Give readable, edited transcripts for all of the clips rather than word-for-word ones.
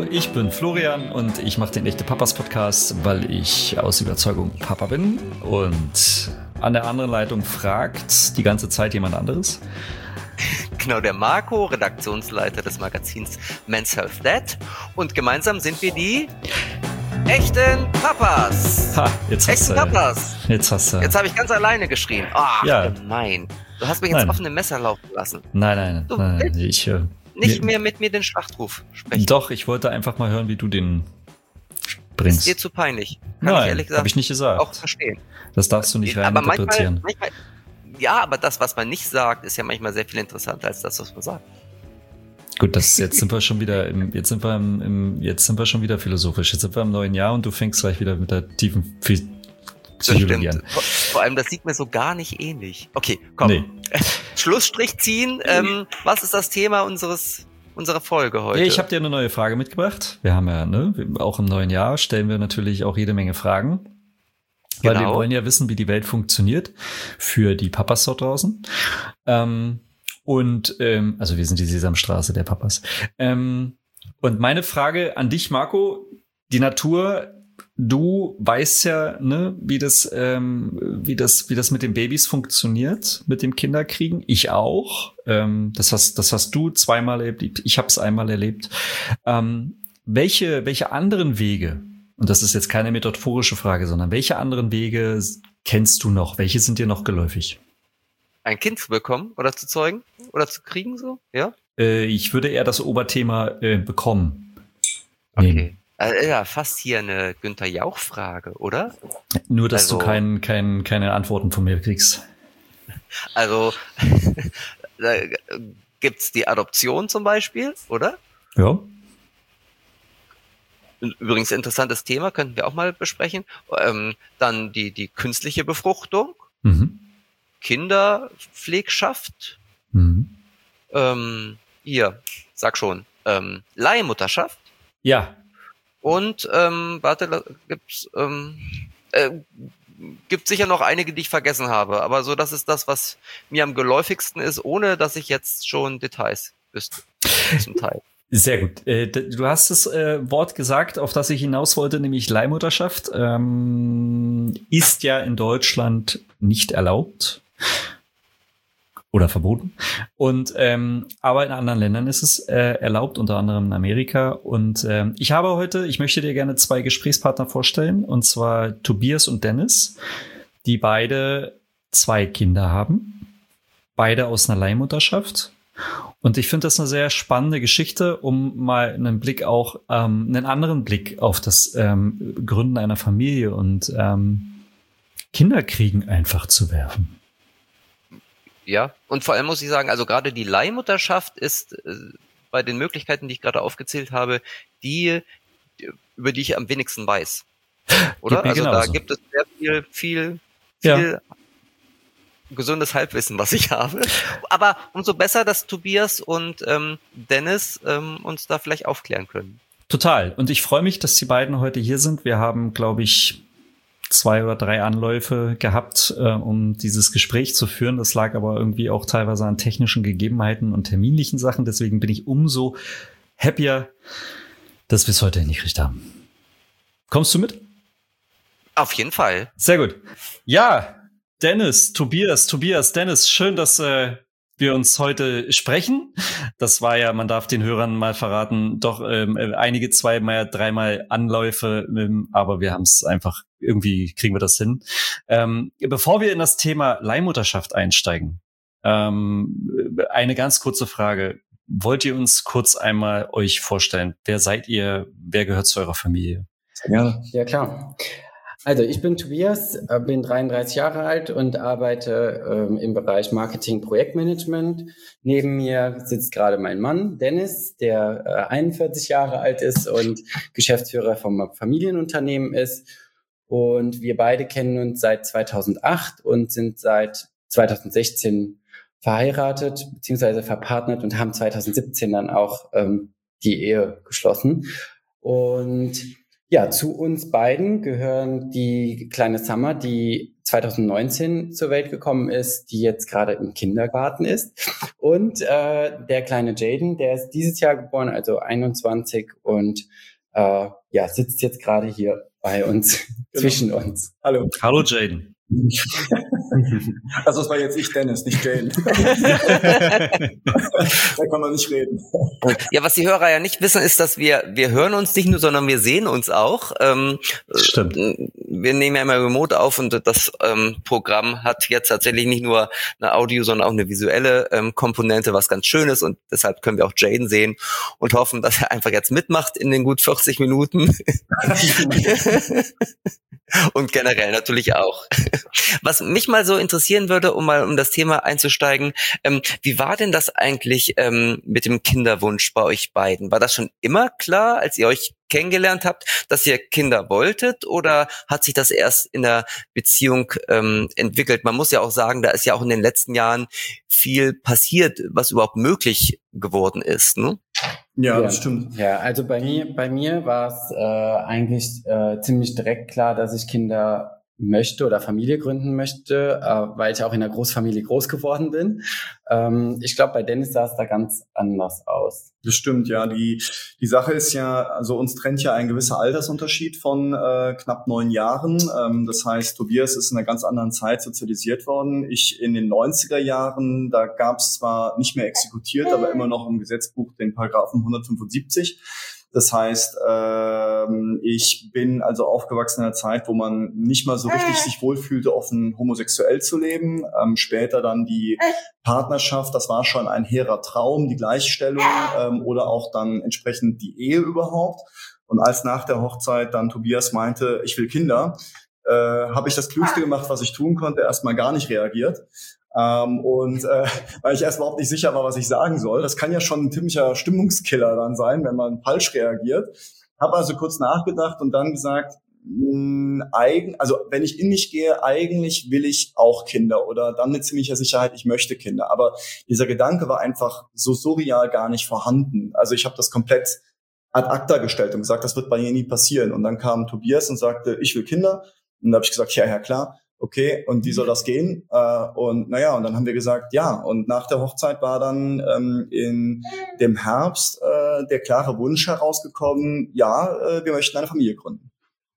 ich bin Florian und ich mache den Echte Papas Podcast, weil ich aus Überzeugung Papa bin. Und an der anderen Leitung fragt die ganze Zeit jemand anderes. Genau, der Marco, Redaktionsleiter des Magazins Men's Health Dad. Und gemeinsam sind wir die Echten Papas. Ha, jetzt hast Echten du. Papas. Jetzt hast du. Jetzt habe ich ganz alleine geschrien. Ach, Ja. gemein. Du hast mich ins offene Messer laufen lassen. Nein. Du nein. willst Ich nicht mehr mit mir den Schlachtruf sprechen. Doch, ich wollte einfach mal hören, wie du den Ist bringst. dir zu peinlich. Kann ich Nein, ehrlich gesagt habe ich nicht gesagt. auch verstehen. Das darfst du nicht Aber reininterpretieren. manchmal, ja, aber das, was man nicht sagt, ist ja manchmal sehr viel interessanter als das, was man sagt. Gut, jetzt sind wir schon wieder schon wieder philosophisch. Jetzt sind wir im neuen Jahr und du fängst gleich wieder mit der tiefen Psychologie an. Vor allem, das sieht mir so gar nicht ähnlich. Okay, komm. Nee. Schlussstrich ziehen. Was ist das Thema unserer Folge heute? Ja, ich habe dir eine neue Frage mitgebracht. Wir haben ja, auch im neuen Jahr stellen wir natürlich auch jede Menge Fragen. Weil wir wollen ja wissen, wie die Welt funktioniert für die Papas dort draußen. Also wir sind die Sesamstraße der Papas. Und meine Frage an dich, Marco, die Natur, du weißt ja, wie das mit den Babys funktioniert, mit dem Kinderkriegen. Ich auch. Das hast du zweimal erlebt. Ich habe es einmal erlebt. Welche anderen Wege, und das ist jetzt keine metaphorische Frage, sondern welche anderen Wege kennst du noch? Welche sind dir noch geläufig? Ein Kind zu bekommen oder zu zeugen oder zu kriegen, so? Ja? Ich würde eher das Oberthema bekommen. Okay. Ja, fast hier eine Günther Jauch-Frage, oder? Nur, dass du keine Antworten von mir kriegst. Also, da gibt's die Adoption zum Beispiel, oder? Ja. Übrigens interessantes Thema, könnten wir auch mal besprechen. Dann die künstliche Befruchtung, Kinderpflegschaft, sag schon, Leihmutterschaft. Ja. Und gibt sicher noch einige, die ich vergessen habe, aber so, das ist das, was mir am geläufigsten ist, ohne dass ich jetzt schon Details wüsste, zum Teil. Sehr gut. Du hast das Wort gesagt, auf das ich hinaus wollte, nämlich Leihmutterschaft. Ist ja in Deutschland nicht erlaubt oder verboten. Und aber in anderen Ländern ist es erlaubt, unter anderem in Amerika. Und ich möchte dir gerne zwei Gesprächspartner vorstellen, und zwar Tobias und Dennis, die beide 2 Kinder haben, beide aus einer Leihmutterschaft. Und ich finde das eine sehr spannende Geschichte, um mal einen anderen Blick auf das Gründen einer Familie und Kinderkriegen einfach zu werfen. Ja, und vor allem muss ich sagen, also gerade die Leihmutterschaft ist bei den Möglichkeiten, die ich gerade aufgezählt habe, über die ich am wenigsten weiß. Oder? Also da gibt es sehr viel gesundes Halbwissen, was ich habe. Aber umso besser, dass Tobias und Dennis uns da vielleicht aufklären können. Total. Und ich freue mich, dass die beiden heute hier sind. Wir haben, glaube ich, 2 oder 3 Anläufe gehabt, um dieses Gespräch zu führen. Das lag aber irgendwie auch teilweise an technischen Gegebenheiten und terminlichen Sachen. Deswegen bin ich umso happier, dass wir es heute hingekriegt haben. Kommst du mit? Auf jeden Fall. Sehr gut. Ja, Dennis, Dennis, schön, dass wir uns heute sprechen. Das war ja, man darf den Hörern mal verraten, doch einige 2-mal, 3-mal Anläufe, aber wir haben es einfach, irgendwie kriegen wir das hin. Bevor wir in das Thema Leihmutterschaft einsteigen, eine ganz kurze Frage. Wollt ihr uns kurz einmal euch vorstellen? Wer seid ihr? Wer gehört zu eurer Familie? Ja, klar. Also ich bin Tobias, bin 33 Jahre alt und arbeite im Bereich Marketing, Projektmanagement. Neben mir sitzt gerade mein Mann Dennis, der 41 Jahre alt ist und Geschäftsführer vom Familienunternehmen ist. Und wir beide kennen uns seit 2008 und sind seit 2016 verheiratet bzw. verpartnert und haben 2017 dann auch die Ehe geschlossen. Und Ja, zu uns beiden gehören die kleine Summer, die 2019 zur Welt gekommen ist, die jetzt gerade im Kindergarten ist. Und der kleine Jaden, der ist dieses Jahr geboren, also 21 und sitzt jetzt gerade hier bei uns, zwischen uns. Hallo. Hallo Jaden. Also das war jetzt ich, Dennis, nicht Jane. Da kann man nicht reden. Ja, was die Hörer ja nicht wissen, ist, dass wir hören uns nicht nur, sondern wir sehen uns auch. Stimmt. Wir nehmen ja immer remote auf und das Programm hat jetzt tatsächlich nicht nur eine Audio, sondern auch eine visuelle Komponente, was ganz schön ist, und deshalb können wir auch Jaden sehen und hoffen, dass er einfach jetzt mitmacht in den gut 40 Minuten. Und generell natürlich auch. Was mich mal so interessieren würde, um das Thema einzusteigen, wie war denn das eigentlich mit dem Kinderwunsch bei euch beiden? War das schon immer klar, als ihr euch kennengelernt habt, dass ihr Kinder wolltet, oder hat sich das erst in der Beziehung entwickelt? Man muss ja auch sagen, da ist ja auch in den letzten Jahren viel passiert, was überhaupt möglich geworden ist, ne? Ja, das stimmt. Ja, also bei mir war es eigentlich ziemlich direkt klar, dass ich Kinder möchte oder Familie gründen möchte, weil ich auch in einer Großfamilie groß geworden bin. Ich glaube, bei Dennis sah es da ganz anders aus. Das stimmt, ja. Die Sache ist ja, also uns trennt ja ein gewisser Altersunterschied von knapp 9 Jahren. Das heißt, Tobias ist in einer ganz anderen Zeit sozialisiert worden. Ich in den 90er Jahren, da gab es zwar nicht mehr exekutiert, aber immer noch im Gesetzbuch den Paragraphen 175. Das heißt, ich bin also aufgewachsen in einer Zeit, wo man nicht mal so richtig sich wohlfühlte, offen homosexuell zu leben. Später dann die Partnerschaft, das war schon ein hehrer Traum, die Gleichstellung oder auch dann entsprechend die Ehe überhaupt. Und als nach der Hochzeit dann Tobias meinte, ich will Kinder, habe ich das Klügste gemacht, was ich tun konnte, erstmal gar nicht reagiert. Weil ich erst überhaupt nicht sicher war, was ich sagen soll. Das kann ja schon ein ziemlicher Stimmungskiller dann sein, wenn man falsch reagiert. Habe also kurz nachgedacht und dann gesagt, also wenn ich in mich gehe, eigentlich will ich auch Kinder, oder dann mit ziemlicher Sicherheit, ich möchte Kinder. Aber dieser Gedanke war einfach so surreal gar nicht vorhanden. Also ich habe das komplett ad acta gestellt und gesagt, das wird bei mir nie passieren. Und dann kam Tobias und sagte, ich will Kinder. Und da habe ich gesagt, ja klar. Okay, und wie soll das gehen? Und dann haben wir gesagt, ja. Und nach der Hochzeit war dann in dem Herbst der klare Wunsch herausgekommen, ja, wir möchten eine Familie gründen.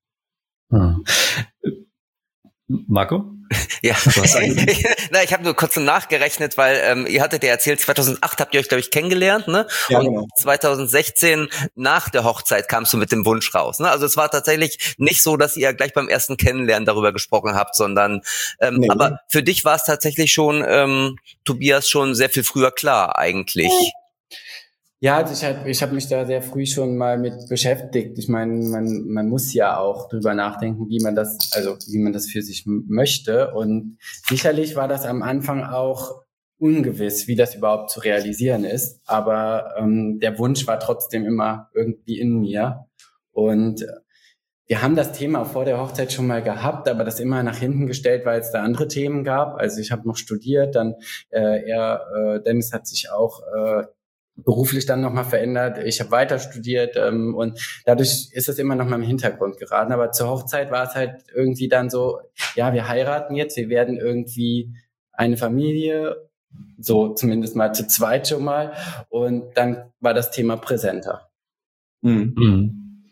Marco? Ja, ich habe nur kurz nachgerechnet, weil ihr hattet ja erzählt, 2008 habt ihr euch, glaube ich, kennengelernt, ne? Ja, und genau. 2016 nach der Hochzeit kamst du mit dem Wunsch raus, ne? Also es war tatsächlich nicht so, dass ihr gleich beim ersten Kennenlernen darüber gesprochen habt, sondern nee. Aber für dich war es tatsächlich schon, Tobias, schon sehr viel früher klar eigentlich. Ja, also ich hab mich da sehr früh schon mal mit beschäftigt. Ich meine, man muss ja auch drüber nachdenken, wie man das für sich möchte. Und sicherlich war das am Anfang auch ungewiss, wie das überhaupt zu realisieren ist. Aber der Wunsch war trotzdem immer irgendwie in mir. Und wir haben das Thema vor der Hochzeit schon mal gehabt, aber das immer nach hinten gestellt, weil es da andere Themen gab. Also ich habe noch studiert, dann Dennis hat sich auch beruflich dann nochmal verändert. Ich habe weiter studiert und dadurch ist es immer noch mal im Hintergrund geraten. Aber zur Hochzeit war es halt irgendwie dann so, ja, wir heiraten jetzt, wir werden irgendwie eine Familie, so zumindest mal zu zweit schon mal. Und dann war das Thema präsenter. Mhm.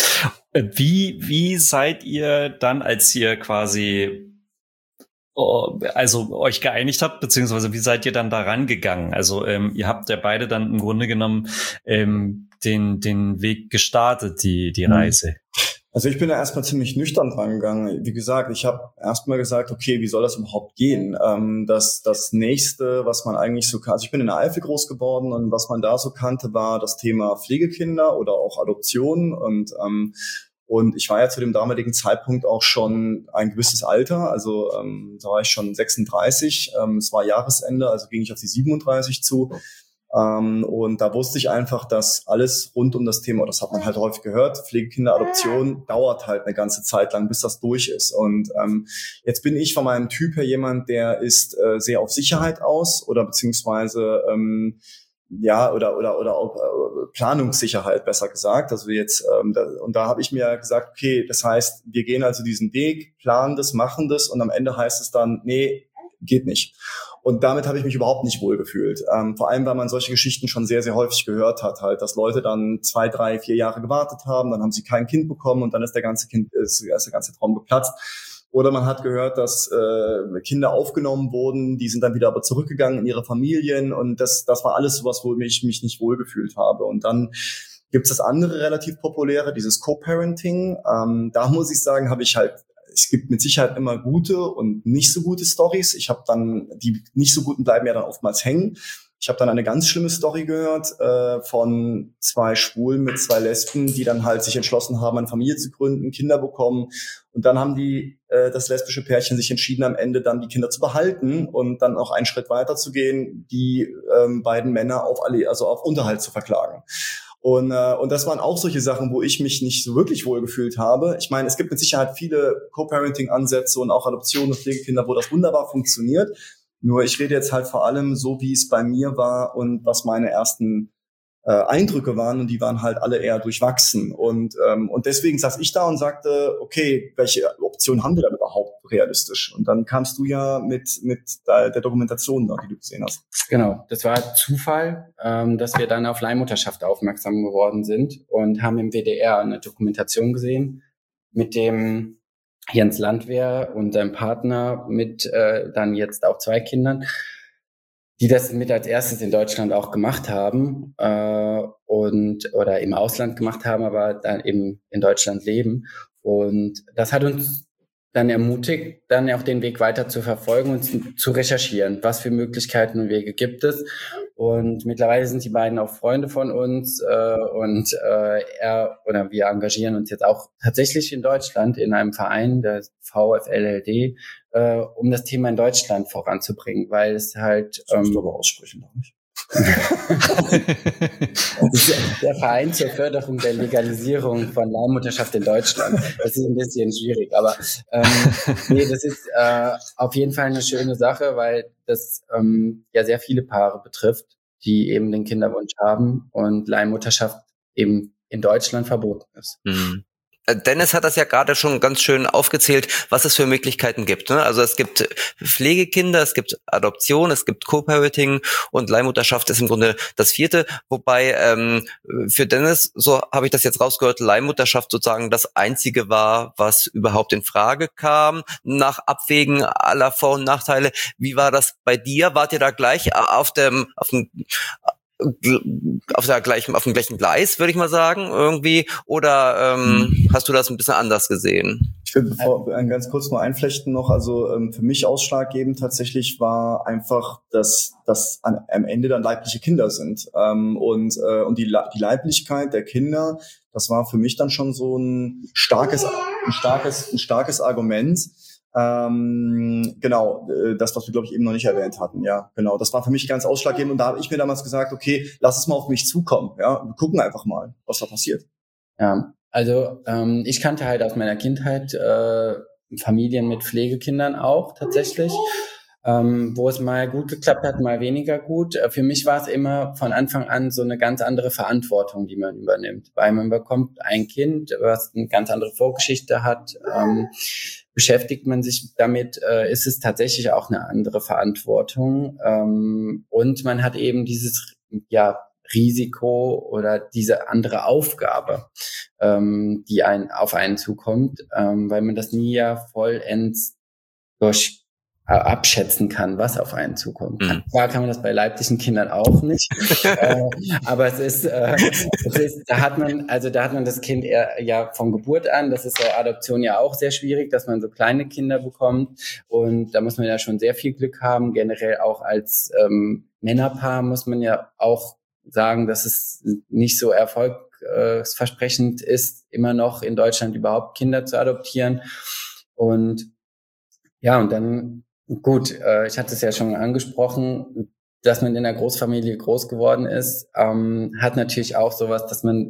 Wie seid ihr dann, als ihr quasi euch geeinigt habt, beziehungsweise wie seid ihr dann da rangegangen? Also ihr habt ja beide dann im Grunde genommen den Weg gestartet, die Reise. Also ich bin da erstmal ziemlich nüchtern dran gegangen. Wie gesagt, ich habe erstmal gesagt, okay, wie soll das überhaupt gehen? Das Nächste, was man eigentlich so kann, also ich bin in der Eifel groß geworden und was man da so kannte, war das Thema Pflegekinder oder auch Adoption und ich war ja zu dem damaligen Zeitpunkt auch schon ein gewisses Alter, also da war ich schon 36, es war Jahresende, also ging ich auf die 37 zu. Und da wusste ich einfach, dass alles rund um das Thema, das hat man halt häufig gehört, Pflegekinderadoption dauert halt eine ganze Zeit lang, bis das durch ist. Und jetzt bin ich von meinem Typ her jemand, der ist sehr auf Sicherheit aus oder beziehungsweise ja, oder auch Planungssicherheit, besser gesagt. Also jetzt, und da habe ich mir gesagt, okay, das heißt, wir gehen also diesen Weg, planen das, machen das und am Ende heißt es dann, nee, geht nicht. Und damit habe ich mich überhaupt nicht wohlgefühlt. Vor allem, weil man solche Geschichten schon sehr, sehr häufig gehört hat, halt, dass Leute dann 2, 3, 4 Jahre gewartet haben, dann haben sie kein Kind bekommen und dann ist der ganze Traum geplatzt. Oder man hat gehört, dass Kinder aufgenommen wurden, die sind dann wieder aber zurückgegangen in ihre Familien und das war alles sowas, wo ich mich nicht wohlgefühlt habe. Und dann gibt es das andere relativ populäre, dieses Co-Parenting. Da muss ich sagen, es gibt mit Sicherheit immer gute und nicht so gute Stories. Ich habe dann, die nicht so guten bleiben ja dann oftmals hängen. Ich habe dann eine ganz schlimme Story gehört von 2 Schwulen mit 2 Lesben, die dann halt sich entschlossen haben, eine Familie zu gründen, Kinder bekommen. Und dann haben das lesbische Pärchen sich entschieden, am Ende dann die Kinder zu behalten und dann auch einen Schritt weiter zu gehen, die beiden Männer auf Unterhalt zu verklagen. Und das waren auch solche Sachen, wo ich mich nicht so wirklich wohlgefühlt habe. Ich meine, es gibt mit Sicherheit viele Co-Parenting-Ansätze und auch Adoption und Pflegekinder, wo das wunderbar funktioniert. Nur ich rede jetzt halt vor allem so, wie es bei mir war und was meine ersten Eindrücke waren und die waren halt alle eher durchwachsen. Und deswegen saß ich da und sagte, okay, welche Optionen haben wir dann überhaupt realistisch? Und dann kamst du ja mit der Dokumentation da, die du gesehen hast. Genau, das war Zufall, dass wir dann auf Leihmutterschaft aufmerksam geworden sind und haben im WDR eine Dokumentation gesehen mit dem Jens Landwehr und seinem Partner mit dann jetzt auch 2 Kindern, die das mit als erstes in Deutschland auch gemacht haben oder im Ausland gemacht haben, aber dann eben in Deutschland leben. Und das hat uns dann ermutigt, dann auch den Weg weiter zu verfolgen und zu recherchieren, was für Möglichkeiten und Wege gibt es. Und mittlerweile sind die beiden auch Freunde von uns wir engagieren uns jetzt auch tatsächlich in Deutschland in einem Verein, der VfLLD, um das Thema in Deutschland voranzubringen, weil es halt... Das musst du aber aussprechen, noch nicht. Das ist der Verein zur Förderung der Legalisierung von Leihmutterschaft in Deutschland. Das ist ein bisschen schwierig, aber das ist auf jeden Fall eine schöne Sache, weil das ja sehr viele Paare betrifft, die eben den Kinderwunsch haben und Leihmutterschaft eben in Deutschland verboten ist. Mhm. Dennis hat das ja gerade schon ganz schön aufgezählt, was es für Möglichkeiten gibt. Ne? Also es gibt Pflegekinder, es gibt Adoption, es gibt Co-Parenting und Leihmutterschaft ist im Grunde das 4. Wobei für Dennis, so habe ich das jetzt rausgehört, Leihmutterschaft sozusagen das Einzige war, was überhaupt in Frage kam, nach Abwägen aller Vor- und Nachteile. Wie war das bei dir? Wart ihr da gleich auf dem gleichen Gleis, würde ich mal sagen, irgendwie, oder hast du das ein bisschen anders gesehen? Ich will ganz kurz nur einflechten noch, also für mich ausschlaggebend tatsächlich war einfach, dass am Ende dann leibliche Kinder sind und die Leiblichkeit der Kinder, das war für mich dann schon so ein starkes Argument. Genau, das, was wir, glaube ich, eben noch nicht erwähnt hatten. Ja, genau. Das war für mich ganz ausschlaggebend und da habe ich mir damals gesagt, okay, lass es mal auf mich zukommen. Ja, wir gucken einfach mal, was da passiert. Ja, also ich kannte halt aus meiner Kindheit Familien mit Pflegekindern auch tatsächlich, wo es mal gut geklappt hat, mal weniger gut. Für mich war es immer von Anfang an so eine ganz andere Verantwortung, die man übernimmt, weil man bekommt ein Kind, was eine ganz andere Vorgeschichte hat. Beschäftigt man sich damit, ist es tatsächlich auch eine andere Verantwortung. Und man hat eben dieses Risiko oder diese andere Aufgabe, die auf einen zukommt, weil man das nie vollends abschätzen kann, was auf einen zukommt. Mhm. Klar kann man das bei leiblichen Kindern auch nicht, aber es ist, da hat man das Kind eher von Geburt an, das ist bei Adoption ja auch sehr schwierig, dass man so kleine Kinder bekommt und da muss man ja schon sehr viel Glück haben, generell auch als Männerpaar muss man ja auch sagen, dass es nicht so erfolgsversprechend ist, immer noch in Deutschland überhaupt Kinder zu adoptieren und dann gut, ich hatte es ja schon angesprochen, dass man in einer Großfamilie groß geworden ist, hat natürlich auch sowas, dass man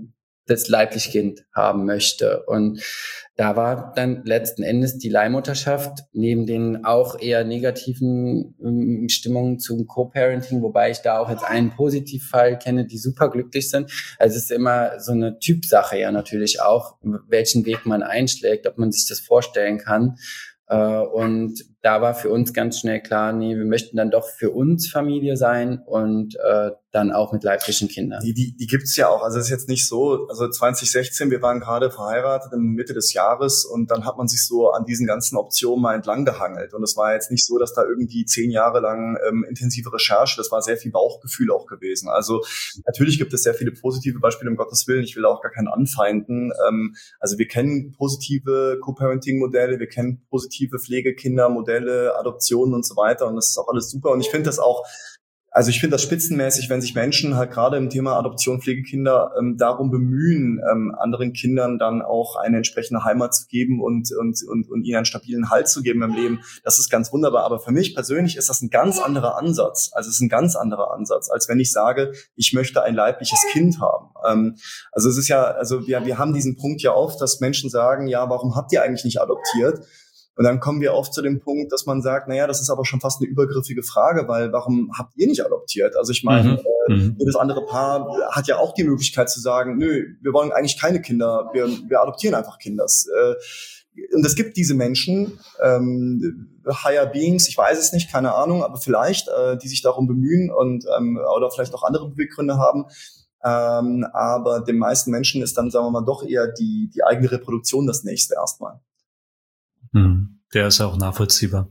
das leibliche Kind haben möchte. Und da war dann letzten Endes die Leihmutterschaft neben den auch eher negativen Stimmungen zum Co-Parenting, wobei ich da auch jetzt einen Positivfall kenne, die super glücklich sind. Also es ist immer so eine Typsache ja natürlich auch, welchen Weg man einschlägt, ob man sich das vorstellen kann. Und da war für uns ganz schnell klar, nee, wir möchten dann doch für uns Familie sein und dann auch mit leiblichen Kindern. Die gibt's ja auch. Also es ist jetzt nicht so, also 2016, wir waren gerade verheiratet in Mitte des Jahres und dann hat man sich so an diesen ganzen Optionen mal entlang gehangelt. Und es war jetzt nicht so, dass da irgendwie 10 Jahre lang intensive Recherche, das war sehr viel Bauchgefühl auch gewesen. Also natürlich gibt es sehr viele positive Beispiele, um Gottes Willen. Ich will auch gar keinen anfeinden. Also wir kennen positive Co-Parenting-Modelle, wir kennen positive Pflegekindermodelle, Adoptionen und so weiter und das ist auch alles super und ich finde das auch, also ich finde das spitzenmäßig, wenn sich Menschen halt gerade im Thema Adoption, Pflegekinder darum bemühen, anderen Kindern dann auch eine entsprechende Heimat zu geben und ihnen einen stabilen Halt zu geben im Leben. Das ist ganz wunderbar. Aber für mich persönlich ist das ein ganz anderer Ansatz. Also es ist ein ganz anderer Ansatz, als wenn ich sage, ich möchte ein leibliches Kind haben. Also es ist ja, also wir haben diesen Punkt ja oft, dass Menschen sagen, ja, warum habt ihr eigentlich nicht adoptiert? Und dann kommen wir oft zu dem Punkt, dass man sagt, naja, das ist aber schon fast eine übergriffige Frage, weil warum habt ihr nicht adoptiert? Also ich meine, jedes andere Paar hat ja auch die Möglichkeit zu sagen, nö, wir wollen eigentlich keine Kinder, wir adoptieren einfach Kinder. Und es gibt diese Menschen, Higher Beings, ich weiß es nicht, keine Ahnung, aber vielleicht, die sich darum bemühen und oder vielleicht auch andere Beweggründe haben. Aber den meisten Menschen ist dann, sagen wir mal, doch eher die eigene Reproduktion das Nächste erstmal. Der ist ja auch nachvollziehbar.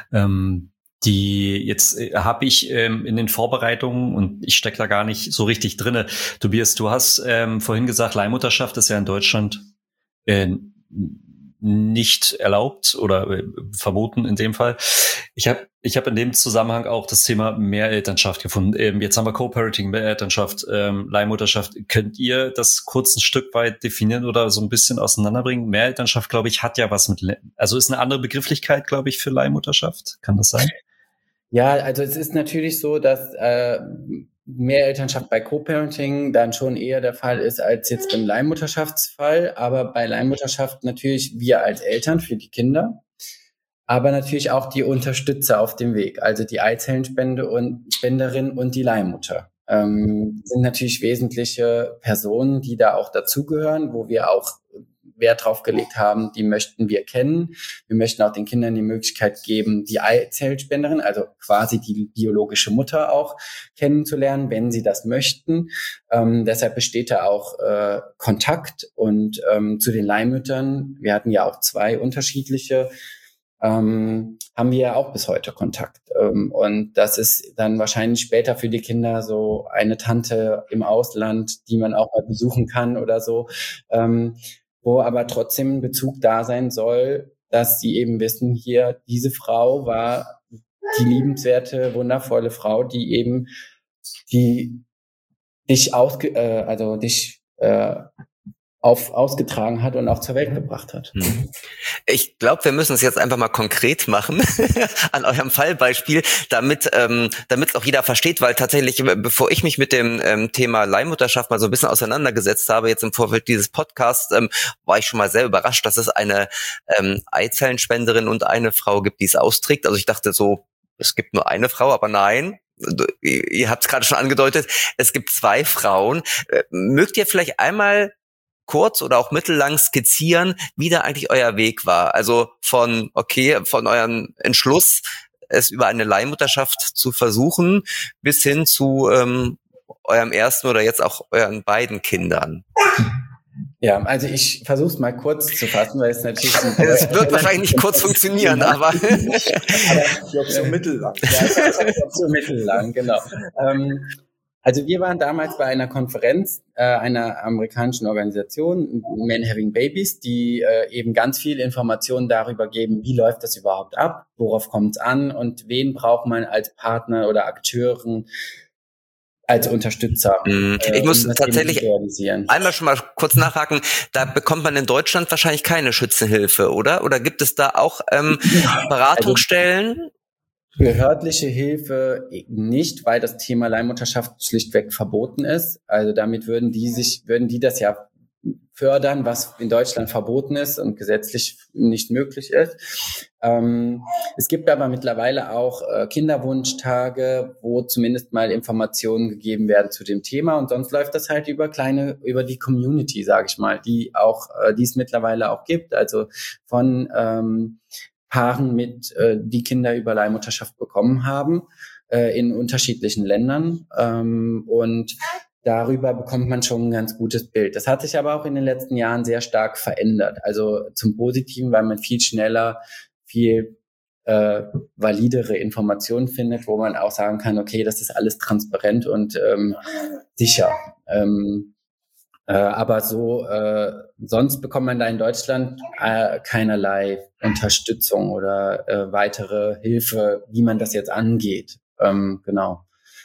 Jetzt habe ich in den Vorbereitungen, und ich stecke da gar nicht so richtig drinne, Tobias, du hast vorhin gesagt, Leihmutterschaft ist ja in Deutschland nicht erlaubt oder verboten in dem Fall. Ich hab in dem Zusammenhang auch das Thema Mehrelternschaft gefunden. Jetzt haben wir Co-Parenting, Mehrelternschaft, Leihmutterschaft. Könnt ihr das kurz ein Stück weit definieren oder so ein bisschen auseinanderbringen? Mehrelternschaft, glaube ich, hat ja was mit, also ist eine andere Begrifflichkeit, glaube ich, für Leihmutterschaft. Kann das sein? Ja, also es ist natürlich so, dass Mehrelternschaft bei Co-Parenting dann schon eher der Fall ist als jetzt beim Leihmutterschaftsfall. Aber bei Leihmutterschaft natürlich wir als Eltern für die Kinder, aber natürlich auch die Unterstützer auf dem Weg, also die Eizellenspenderin und die Leihmutter. Sind natürlich wesentliche Personen, die da auch dazugehören, wo wir auch Wert drauf gelegt haben, die möchten wir kennen. Wir möchten auch den Kindern die Möglichkeit geben, die Eizellspenderin, also quasi die biologische Mutter auch kennenzulernen, wenn sie das möchten. Deshalb besteht da auch Kontakt und zu den Leihmüttern, wir hatten ja auch 2 unterschiedliche, haben wir ja auch bis heute Kontakt. Und das ist dann wahrscheinlich später für die Kinder so eine Tante im Ausland, die man auch mal besuchen kann oder so, wo aber trotzdem ein Bezug da sein soll, dass sie eben wissen, hier, diese Frau war die liebenswerte, wundervolle Frau, die eben dich ausgetragen hat und auch zur Welt gebracht hat. Ich glaube, wir müssen es jetzt einfach mal konkret machen an eurem Fallbeispiel, damit auch jeder versteht, weil tatsächlich, bevor ich mich mit dem Thema Leihmutterschaft mal so ein bisschen auseinandergesetzt habe, jetzt im Vorfeld dieses Podcasts, war ich schon mal sehr überrascht, dass es eine Eizellenspenderin und eine Frau gibt, die es austrägt. Also ich dachte so, es gibt nur eine Frau, aber nein. Ihr habt es gerade schon angedeutet, es gibt 2 Frauen. Mögt ihr vielleicht einmal kurz oder auch mittellang skizzieren, wie da eigentlich euer Weg war? Also von eurem Entschluss, es über eine Leihmutterschaft zu versuchen, bis hin zu eurem ersten oder jetzt auch euren beiden Kindern. Ja, also ich versuche es mal kurz zu fassen, weil es natürlich... Es wird wahrscheinlich nicht kurz funktionieren, aber... Die Option mittellang. Ja, die Option mittellang, genau. Also wir waren damals bei einer Konferenz einer amerikanischen Organisation, Men Having Babies, die eben ganz viel Informationen darüber geben, wie läuft das überhaupt ab, worauf kommt es an und wen braucht man als Partner oder Akteuren, als Unterstützer. Ich muss tatsächlich einmal schon mal kurz nachhaken, da bekommt man in Deutschland wahrscheinlich keine Schützenhilfe, oder? Oder gibt es da auch Beratungsstellen? Behördliche Hilfe nicht, weil das Thema Leihmutterschaft schlichtweg verboten ist. Also damit würden die das ja fördern, was in Deutschland verboten ist und gesetzlich nicht möglich ist. Es gibt aber mittlerweile auch Kinderwunschtage, wo zumindest mal Informationen gegeben werden zu dem Thema, und sonst läuft das halt über die Community, sage ich mal, die es mittlerweile auch gibt, also von Paaren die Kinder über Leihmutterschaft bekommen haben, in unterschiedlichen Ländern, und darüber bekommt man schon ein ganz gutes Bild. Das hat sich aber auch in den letzten Jahren sehr stark verändert. Also zum Positiven, weil man viel schneller, viel validere Informationen findet, wo man auch sagen kann, okay, das ist alles transparent und sicher. Aber sonst bekommt man da in Deutschland keinerlei Unterstützung oder weitere Hilfe, wie man das jetzt angeht. Genau.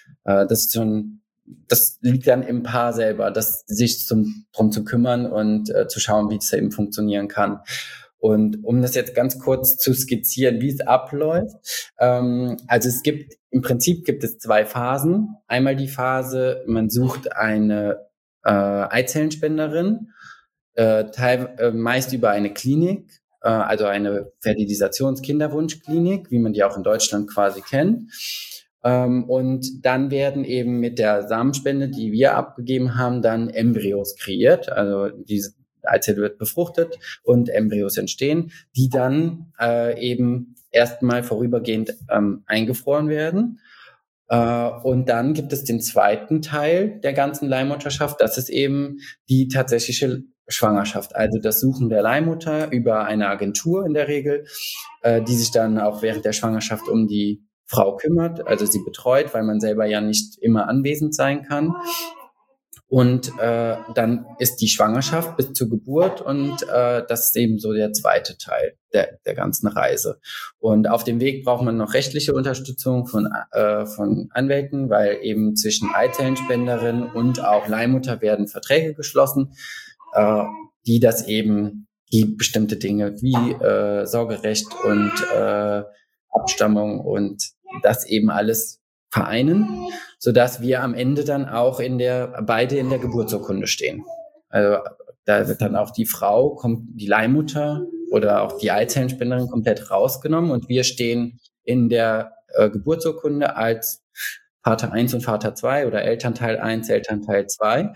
Das liegt dann im Paar selber, sich drum zu kümmern und zu schauen, wie es eben funktionieren kann. Und um das jetzt ganz kurz zu skizzieren, wie es abläuft. Also im Prinzip gibt es 2 Phasen. Einmal die Phase, man sucht eine Eizellenspenderin, meist über eine Klinik, also eine Fertilisations-Kinderwunschklinik, wie man die auch in Deutschland quasi kennt. Und dann werden eben mit der Samenspende, die wir abgegeben haben, dann Embryos kreiert. Also diese Eizelle wird befruchtet und Embryos entstehen, die dann eben erstmal vorübergehend eingefroren werden. Und dann gibt es den zweiten Teil der ganzen Leihmutterschaft. Das ist eben die tatsächliche Schwangerschaft, also das Suchen der Leihmutter über eine Agentur in der Regel, die sich dann auch während der Schwangerschaft um die Frau kümmert, also sie betreut, weil man selber ja nicht immer anwesend sein kann. Und dann ist die Schwangerschaft bis zur Geburt, und das ist eben so der zweite Teil der ganzen Reise. Und auf dem Weg braucht man noch rechtliche Unterstützung von Anwälten, weil eben zwischen Eizellenspenderin und auch Leihmutter werden Verträge geschlossen, die bestimmte Dinge wie Sorgerecht und Abstammung und das eben alles vereinen, sodass wir am Ende dann auch beide in der Geburtsurkunde stehen. Also da wird dann auch die Leihmutter oder auch die Eizellenspenderin komplett rausgenommen, und wir stehen in der Geburtsurkunde als Vater 1 und Vater 2 oder Elternteil 1, Elternteil 2.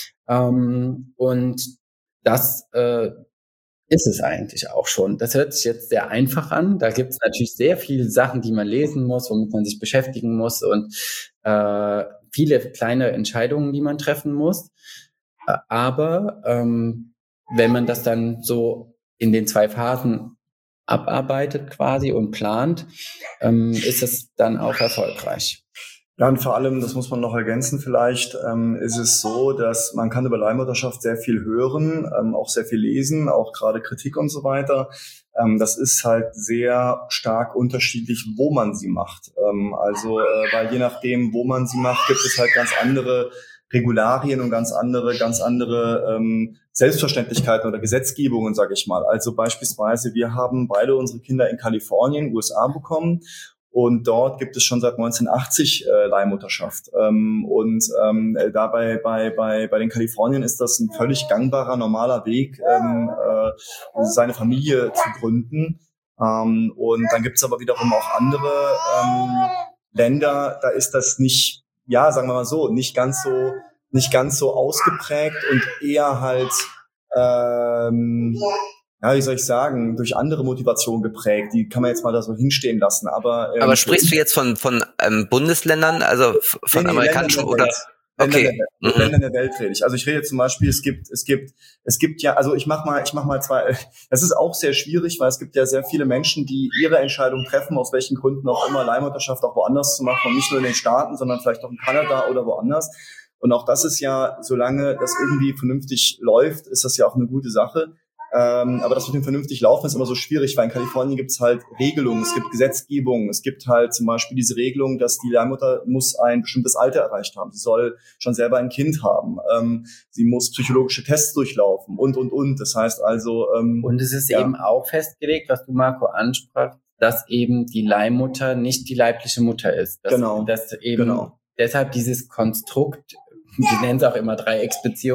Und das ist es eigentlich auch schon. Das hört sich jetzt sehr einfach an. Da gibt es natürlich sehr viele Sachen, die man lesen muss, womit man sich beschäftigen muss, und viele kleine Entscheidungen, die man treffen muss. Aber wenn man das dann so in den 2 Phasen abarbeitet quasi und plant, ist es dann auch erfolgreich. Ja, und vor allem, das muss man noch ergänzen vielleicht, ist es so, dass man kann über Leihmutterschaft sehr viel hören, auch sehr viel lesen, auch gerade Kritik und so weiter. Das ist halt sehr stark unterschiedlich, wo man sie macht. Weil je nachdem, wo man sie macht, gibt es halt ganz andere Regularien und ganz andere Selbstverständlichkeiten oder Gesetzgebungen, sage ich mal. Also beispielsweise, wir haben beide unsere Kinder in Kalifornien, USA bekommen. Und dort gibt es schon seit 1980 Leihmutterschaft. Dabei bei den Kalifornien ist das ein völlig gangbarer, normaler Weg, seine Familie zu gründen. Und dann gibt es aber wiederum auch andere Länder, da ist das nicht, ja, sagen wir mal so, nicht ganz so ausgeprägt und eher halt wie soll ich sagen, durch andere Motivationen geprägt. Die kann man jetzt mal da so hinstehen lassen. Aber sprichst du jetzt von Bundesländern, also von amerikanischen oder? Okay. Ländern der Welt rede ich. Also ich rede zum Beispiel, es gibt ja, also ich mach mal 2, das ist auch sehr schwierig, weil es gibt ja sehr viele Menschen, die ihre Entscheidung treffen, aus welchen Gründen auch immer, Leihmutterschaft auch woanders zu machen, und nicht nur in den Staaten, sondern vielleicht auch in Kanada oder woanders. Und auch das ist ja, solange das irgendwie vernünftig läuft, ist das ja auch eine gute Sache. Aber das mit dem vernünftig Laufen ist immer so schwierig, weil in Kalifornien gibt es halt Regelungen, es gibt Gesetzgebung, es gibt halt zum Beispiel diese Regelung, dass die Leihmutter muss ein bestimmtes Alter erreicht haben. Sie soll schon selber ein Kind haben. Sie muss psychologische Tests durchlaufen und. Das heißt also... und es ist eben auch festgelegt, was du, Marco, ansprachst, dass eben die Leihmutter nicht die leibliche Mutter ist. Deshalb dieses Konstrukt, wir nennen es auch immer Dreiecksbeziehung,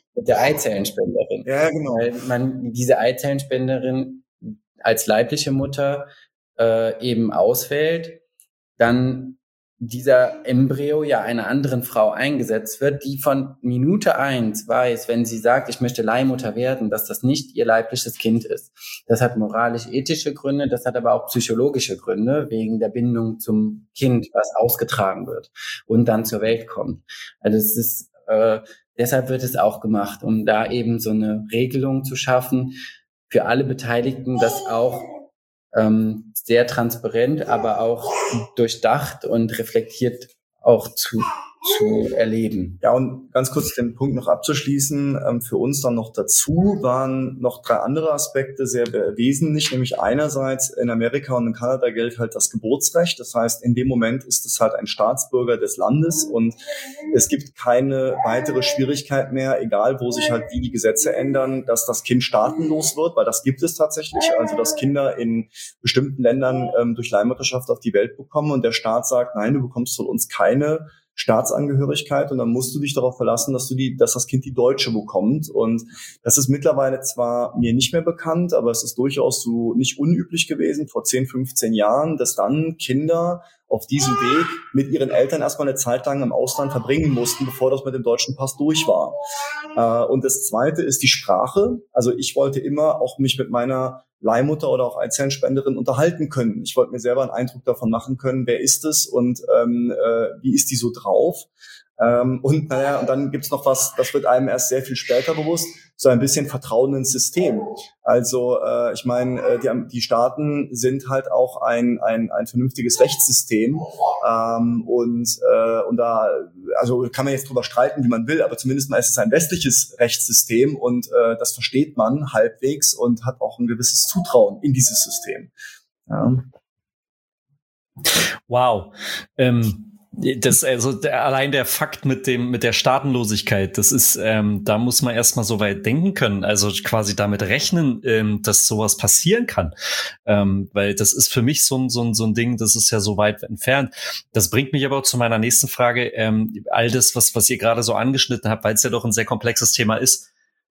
mit der Eizellenspenderin. Ja, genau. Weil man diese Eizellenspenderin als leibliche Mutter eben auswählt, dann dieser Embryo ja einer anderen Frau eingesetzt wird, die von Minute 1 weiß, wenn sie sagt, ich möchte Leihmutter werden, dass das nicht ihr leibliches Kind ist. Das hat moralisch-ethische Gründe, das hat aber auch psychologische Gründe, wegen der Bindung zum Kind, was ausgetragen wird und dann zur Welt kommt. Also es ist, deshalb wird es auch gemacht, um da eben so eine Regelung zu schaffen für alle Beteiligten, dass auch sehr transparent, aber auch durchdacht und reflektiert auch zu erleben. Ja, und ganz kurz den Punkt noch abzuschließen, für uns dann noch dazu waren noch 3 andere Aspekte sehr wesentlich, nämlich einerseits in Amerika und in Kanada gilt halt das Geburtsrecht, das heißt, in dem Moment ist es halt ein Staatsbürger des Landes und es gibt keine weitere Schwierigkeit mehr, egal wo sich halt wie die Gesetze ändern, dass das Kind staatenlos wird, weil das gibt es tatsächlich, also dass Kinder in bestimmten Ländern durch Leihmutterschaft auf die Welt bekommen und der Staat sagt, nein, du bekommst von uns keine Staatsangehörigkeit und dann musst du dich darauf verlassen, dass das Kind die deutsche bekommt und das ist mittlerweile zwar mir nicht mehr bekannt, aber es ist durchaus so nicht unüblich gewesen vor 10, 15 Jahren, dass dann Kinder auf diesem Weg mit ihren Eltern erstmal eine Zeit lang im Ausland verbringen mussten, bevor das mit dem deutschen Pass durch war. Und das Zweite ist die Sprache. Also ich wollte immer auch mich mit meiner Leihmutter oder auch Eizellenspenderin unterhalten können. Ich wollte mir selber einen Eindruck davon machen können, wer ist es und wie ist die so drauf. Und dann gibt's noch was, das wird einem erst sehr viel später bewusst, so ein bisschen Vertrauen ins System. Also ich meine, die Staaten sind halt auch ein vernünftiges Rechtssystem und da also kann man jetzt drüber streiten, wie man will, aber zumindest mal ist es ein westliches Rechtssystem und das versteht man halbwegs und hat auch ein gewisses Zutrauen in dieses System. Ja. Wow. Allein der Fakt mit der Staatenlosigkeit, das ist, da muss man erstmal so weit denken können, also quasi damit rechnen, dass sowas passieren kann, weil das ist für mich so ein Ding, das ist ja so weit entfernt. Das bringt mich aber auch zu meiner nächsten Frage, all das, was ihr gerade so angeschnitten habt, weil es ja doch ein sehr komplexes Thema ist.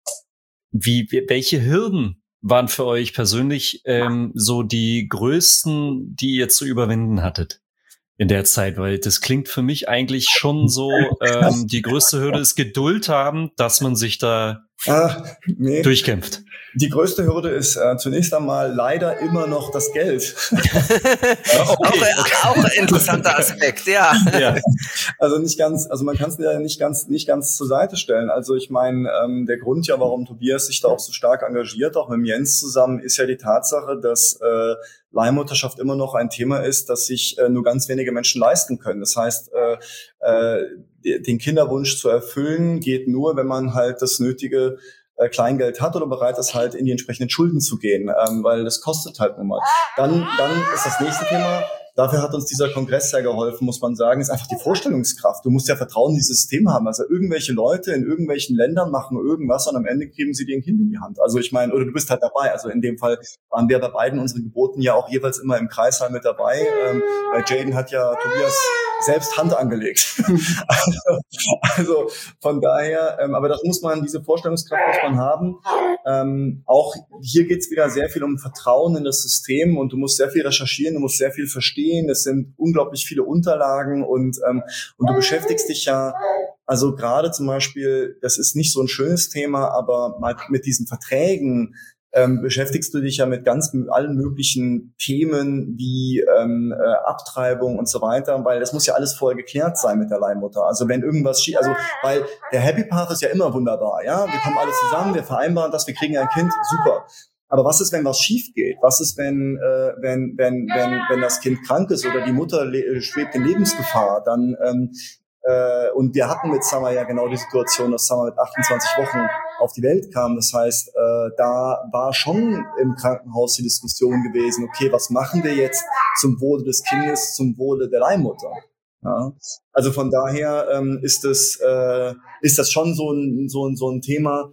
Welche Hürden waren für euch persönlich so die größten, die ihr zu überwinden hattet in der Zeit? Weil das klingt für mich eigentlich schon so, die größte Hürde ist Geduld haben, dass man sich da durchkämpft. Die größte Hürde ist zunächst einmal leider immer noch das Geld. Okay. Auch ein interessanter Aspekt, ja. Also man kann es ja nicht ganz zur Seite stellen. Also ich meine, der Grund ja, warum Tobias sich da auch so stark engagiert, auch mit dem Jens zusammen, ist ja die Tatsache, dass Leihmutterschaft immer noch ein Thema ist, das sich nur ganz wenige Menschen leisten können. Das heißt, den Kinderwunsch zu erfüllen geht nur, wenn man halt das nötige Kleingeld hat oder bereit ist, halt in die entsprechenden Schulden zu gehen, weil das kostet halt nun mal. Dann ist das nächste Thema. Dafür hat uns dieser Kongress sehr geholfen, muss man sagen, ist einfach die Vorstellungskraft. Du musst ja Vertrauen in dieses System haben. Also irgendwelche Leute in irgendwelchen Ländern machen irgendwas und am Ende kriegen sie dir ein Kind in die Hand. Also ich meine, oder du bist halt dabei. Also in dem Fall waren wir bei beiden unseren Geburten ja auch jeweils immer im Kreis halt mit dabei. Bei Jaden hat ja Tobias selbst Hand angelegt. Also von daher, aber das muss man, diese Vorstellungskraft muss man haben. Auch hier geht's wieder sehr viel um Vertrauen in das System und du musst sehr viel recherchieren, du musst sehr viel verstehen. Es sind unglaublich viele Unterlagen und du beschäftigst dich ja, also gerade zum Beispiel, das ist nicht so ein schönes Thema, aber mal mit diesen Verträgen beschäftigst du dich ja mit allen möglichen Themen wie Abtreibung und so weiter, weil das muss ja alles vorher geklärt sein mit der Leihmutter. Also wenn irgendwas weil der Happy Path ist ja immer wunderbar, ja, wir kommen alle zusammen, wir vereinbaren das, wir kriegen ein Kind, super. Aber was ist, wenn was schief geht? Was ist, wenn das Kind krank ist oder die Mutter schwebt in Lebensgefahr? Dann und wir hatten mit Summer ja genau die Situation, dass Summer mit 28 Wochen auf die Welt kam. Das heißt, da war schon im Krankenhaus die Diskussion gewesen, okay, was machen wir jetzt zum Wohle des Kindes, zum Wohle der Leihmutter? Ja. Also von daher ist das schon so ein Thema,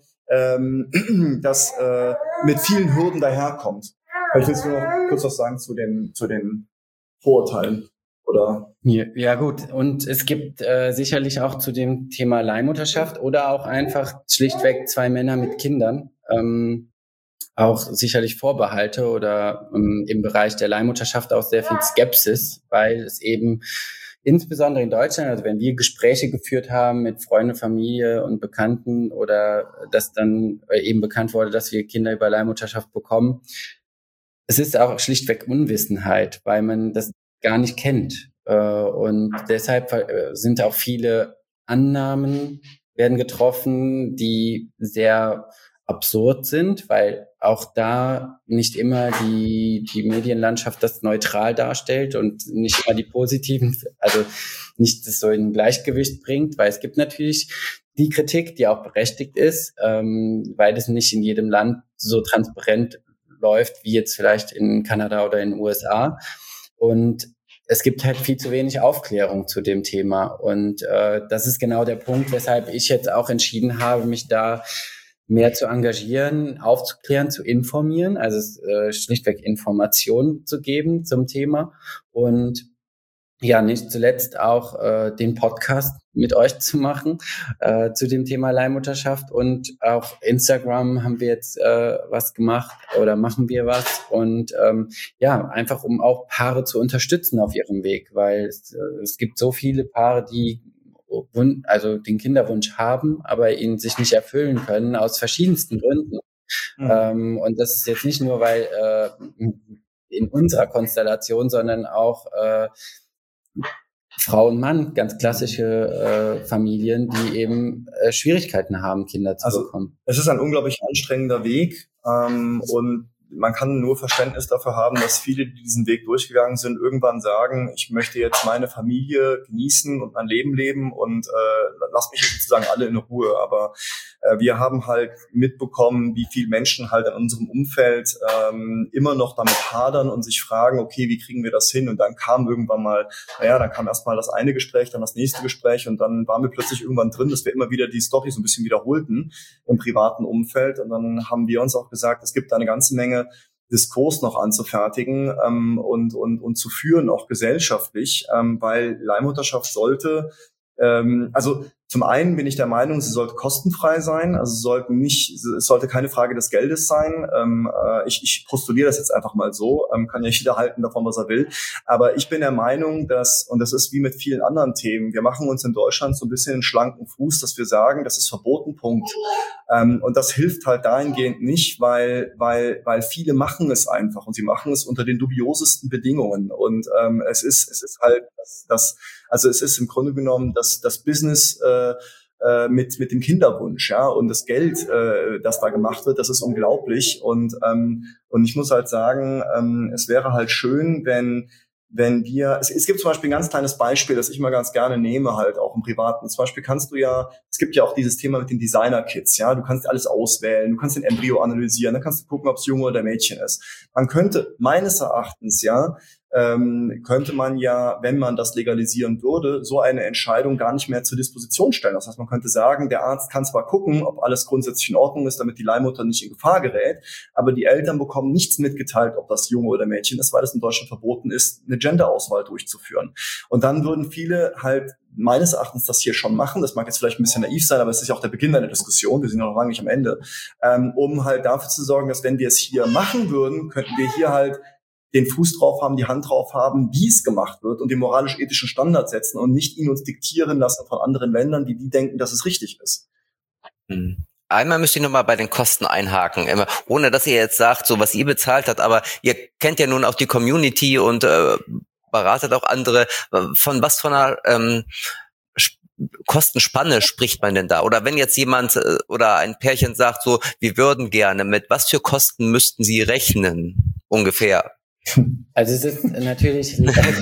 das mit vielen Hürden daherkommt. Vielleicht willst du noch kurz was sagen zu den Vorurteilen. Oder? Ja gut, und es gibt sicherlich auch zu dem Thema Leihmutterschaft oder auch einfach schlichtweg zwei Männer mit Kindern auch sicherlich Vorbehalte oder im Bereich der Leihmutterschaft auch sehr viel Skepsis, weil es eben insbesondere in Deutschland, also wenn wir Gespräche geführt haben mit Freunden, Familie und Bekannten oder dass dann eben bekannt wurde, dass wir Kinder über Leihmutterschaft bekommen, es ist auch schlichtweg Unwissenheit, weil man das gar nicht kennt. Und deshalb sind auch viele Annahmen werden getroffen, die sehr absurd sind, weil auch da nicht immer die Medienlandschaft das neutral darstellt und nicht immer die positiven, also nicht das so in Gleichgewicht bringt, weil es gibt natürlich die Kritik, die auch berechtigt ist, weil es nicht in jedem Land so transparent läuft, wie jetzt vielleicht in Kanada oder in den USA. Und es gibt halt viel zu wenig Aufklärung zu dem Thema. Und das ist genau der Punkt, weshalb ich jetzt auch entschieden habe, mich da mehr zu engagieren, aufzuklären, zu informieren, also schlichtweg Informationen zu geben zum Thema und ja, nicht zuletzt auch den Podcast mit euch zu machen zu dem Thema Leihmutterschaft und auch Instagram haben wir jetzt was gemacht oder machen wir was und ja, einfach um auch Paare zu unterstützen auf ihrem Weg, weil es gibt so viele Paare, die also den Kinderwunsch haben, aber ihn sich nicht erfüllen können, aus verschiedensten Gründen. Und das ist jetzt nicht nur, weil in unserer Konstellation, sondern auch Frau und Mann, ganz klassische Familien, die eben Schwierigkeiten haben, Kinder zu bekommen. Es ist ein unglaublich anstrengender Weg und man kann nur Verständnis dafür haben, dass viele, die diesen Weg durchgegangen sind, irgendwann sagen, ich möchte jetzt meine Familie genießen und mein Leben leben und lass mich sozusagen alle in Ruhe. Aber wir haben halt mitbekommen, wie viele Menschen halt in unserem Umfeld immer noch damit hadern und sich fragen, okay, wie kriegen wir das hin? Und dann kam irgendwann mal, dann kam erst mal das eine Gespräch, dann das nächste Gespräch und dann waren wir plötzlich irgendwann drin, dass wir immer wieder die Story so ein bisschen wiederholten im privaten Umfeld. Und dann haben wir uns auch gesagt, es gibt da eine ganze Menge Diskurs noch anzufertigen und zu führen, auch gesellschaftlich, weil Leihmutterschaft sollte, also zum einen bin ich der Meinung, sie sollte kostenfrei sein, also es sollte keine Frage des Geldes sein. Ich postuliere das jetzt einfach mal so, kann ja jeder halten davon, was er will. Aber ich bin der Meinung, und das ist wie mit vielen anderen Themen, wir machen uns in Deutschland so ein bisschen einen schlanken Fuß, dass wir sagen, das ist verboten, Punkt. Und das hilft halt dahingehend nicht, weil viele machen es einfach und sie machen es unter den dubiosesten Bedingungen. Und es ist halt also es ist im Grunde genommen das Business mit dem Kinderwunsch, ja, und das Geld, das da gemacht wird, das ist unglaublich. Und ich muss halt sagen, es wäre halt schön, wenn wir, es gibt zum Beispiel ein ganz kleines Beispiel, das ich mal ganz gerne nehme, halt auch im Privaten. Zum Beispiel es gibt ja auch dieses Thema mit den Designer-Kits, ja, du kannst alles auswählen, du kannst den Embryo analysieren, dann kannst du gucken, ob es Junge oder Mädchen ist. Man könnte meines Erachtens, könnte man ja, wenn man das legalisieren würde, so eine Entscheidung gar nicht mehr zur Disposition stellen. Das heißt, man könnte sagen, der Arzt kann zwar gucken, ob alles grundsätzlich in Ordnung ist, damit die Leihmutter nicht in Gefahr gerät, aber die Eltern bekommen nichts mitgeteilt, ob das Junge oder Mädchen ist, weil es in Deutschland verboten ist, eine Genderauswahl durchzuführen. Und dann würden viele halt meines Erachtens das hier schon machen. Das mag jetzt vielleicht ein bisschen naiv sein, aber es ist ja auch der Beginn einer Diskussion. Wir sind ja noch lange nicht am Ende. Um halt dafür zu sorgen, dass wenn wir es hier machen würden, könnten wir hier halt den Fuß drauf haben, die Hand drauf haben, wie es gemacht wird und den moralisch-ethischen Standard setzen und nicht ihn uns diktieren lassen von anderen Ländern, die denken, dass es richtig ist. Einmal müsst ihr nochmal bei den Kosten einhaken, ohne dass ihr jetzt sagt, so was ihr bezahlt habt, aber ihr kennt ja nun auch die Community und beratet auch andere. Von was von einer Kostenspanne spricht man denn da? Oder wenn jetzt jemand oder ein Pärchen sagt, so, wir würden gerne, mit was für Kosten müssten sie rechnen ungefähr? Also es ist natürlich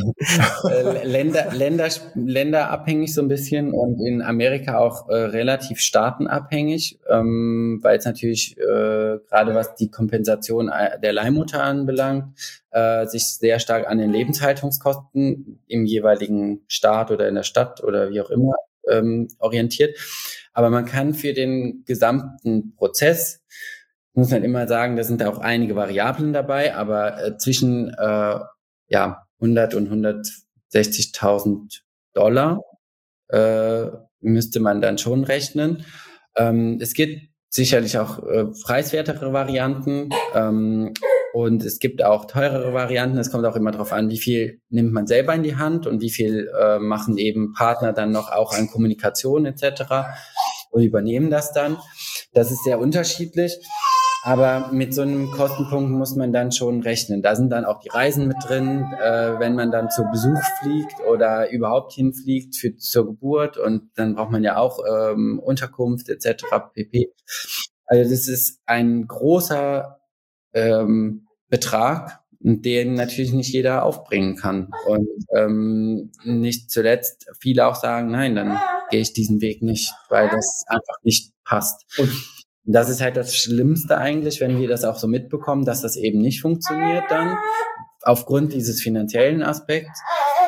länderabhängig so ein bisschen und in Amerika auch relativ staatenabhängig, weil es natürlich gerade was die Kompensation der Leihmutter anbelangt, sich sehr stark an den Lebenshaltungskosten im jeweiligen Staat oder in der Stadt oder wie auch immer orientiert. Aber man kann für den gesamten Prozess, muss man immer sagen, da sind auch einige Variablen dabei, aber zwischen 100 und 160 $60.000 müsste man dann schon rechnen. Es gibt sicherlich auch preiswertere Varianten und es gibt auch teurere Varianten. Es kommt auch immer darauf an, wie viel nimmt man selber in die Hand und wie viel machen eben Partner dann noch auch an Kommunikation etc. und übernehmen das dann. Das ist sehr unterschiedlich. Aber mit so einem Kostenpunkt muss man dann schon rechnen. Da sind dann auch die Reisen mit drin, wenn man dann zu Besuch fliegt oder überhaupt hinfliegt zur Geburt. Und dann braucht man ja auch Unterkunft etc. pp. Also das ist ein großer Betrag, den natürlich nicht jeder aufbringen kann. Und nicht zuletzt viele auch sagen, nein, dann gehe ich diesen Weg nicht, weil das einfach nicht passt. Und das ist halt das Schlimmste eigentlich, wenn wir das auch so mitbekommen, dass das eben nicht funktioniert dann, aufgrund dieses finanziellen Aspekts.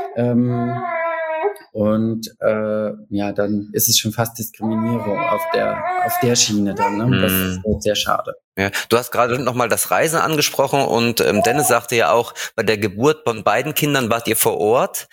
Dann ist es schon fast Diskriminierung auf der Schiene dann. Ne? Das ist sehr schade. Ja, du hast gerade nochmal das Reisen angesprochen und Dennis sagte ja auch, bei der Geburt von beiden Kindern wart ihr vor Ort.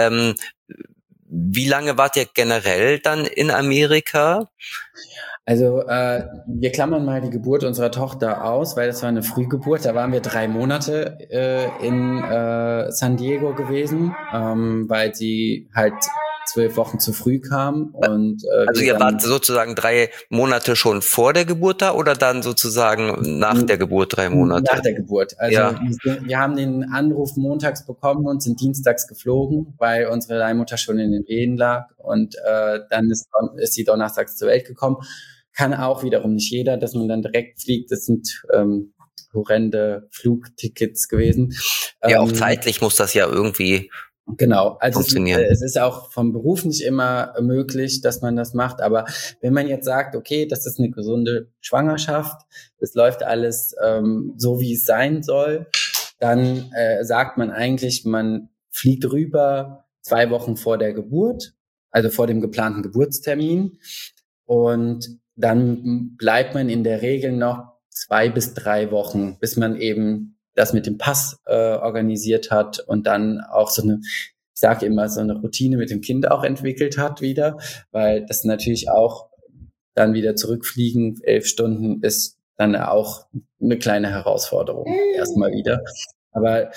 Wie lange wart ihr generell dann in Amerika? Also wir klammern mal die Geburt unserer Tochter aus, weil das war eine Frühgeburt. Da waren wir 3 Monate in San Diego gewesen, weil sie halt 12 Wochen zu früh kam. Und also ihr wart sozusagen 3 Monate schon vor der Geburt da oder dann sozusagen nach der Geburt 3 Monate? Nach der Geburt. Also ja. Wir haben den Anruf montags bekommen und sind dienstags geflogen, weil unsere Leihmutter schon in den Wehen lag. Und dann ist sie donnerstags zur Welt gekommen. Kann auch wiederum nicht jeder, dass man dann direkt fliegt. Das sind horrende Flugtickets gewesen. Ja, auch zeitlich muss das ja irgendwie funktionieren. Es ist auch vom Beruf nicht immer möglich, dass man das macht. Aber wenn man jetzt sagt, okay, das ist eine gesunde Schwangerschaft, es läuft alles so, wie es sein soll, dann sagt man eigentlich, man fliegt rüber 2 Wochen vor der Geburt, also vor dem geplanten Geburtstermin. Und dann bleibt man in der Regel noch 2 bis 3 Wochen, bis man eben das mit dem Pass organisiert hat und dann auch so eine, ich sage immer, so eine Routine mit dem Kind auch entwickelt hat wieder, weil das natürlich auch dann wieder zurückfliegen, 11 Stunden ist dann auch eine kleine Herausforderung erstmal wieder. Aber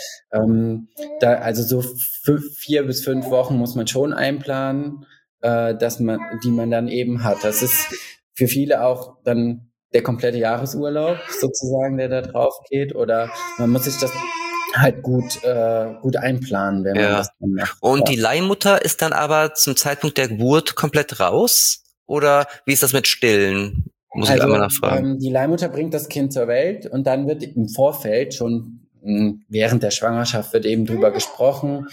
also so 4 bis 5 Wochen muss man schon einplanen, die man dann eben hat. Das ist für viele auch dann der komplette Jahresurlaub sozusagen, der da drauf geht, oder man muss sich das halt gut einplanen, wenn man das dann macht. Und die Leihmutter ist dann aber zum Zeitpunkt der Geburt komplett raus? Oder wie ist das mit Stillen? Muss ich einmal nachfragen. Die Leihmutter bringt das Kind zur Welt und dann wird im Vorfeld schon während der Schwangerschaft wird eben drüber gesprochen,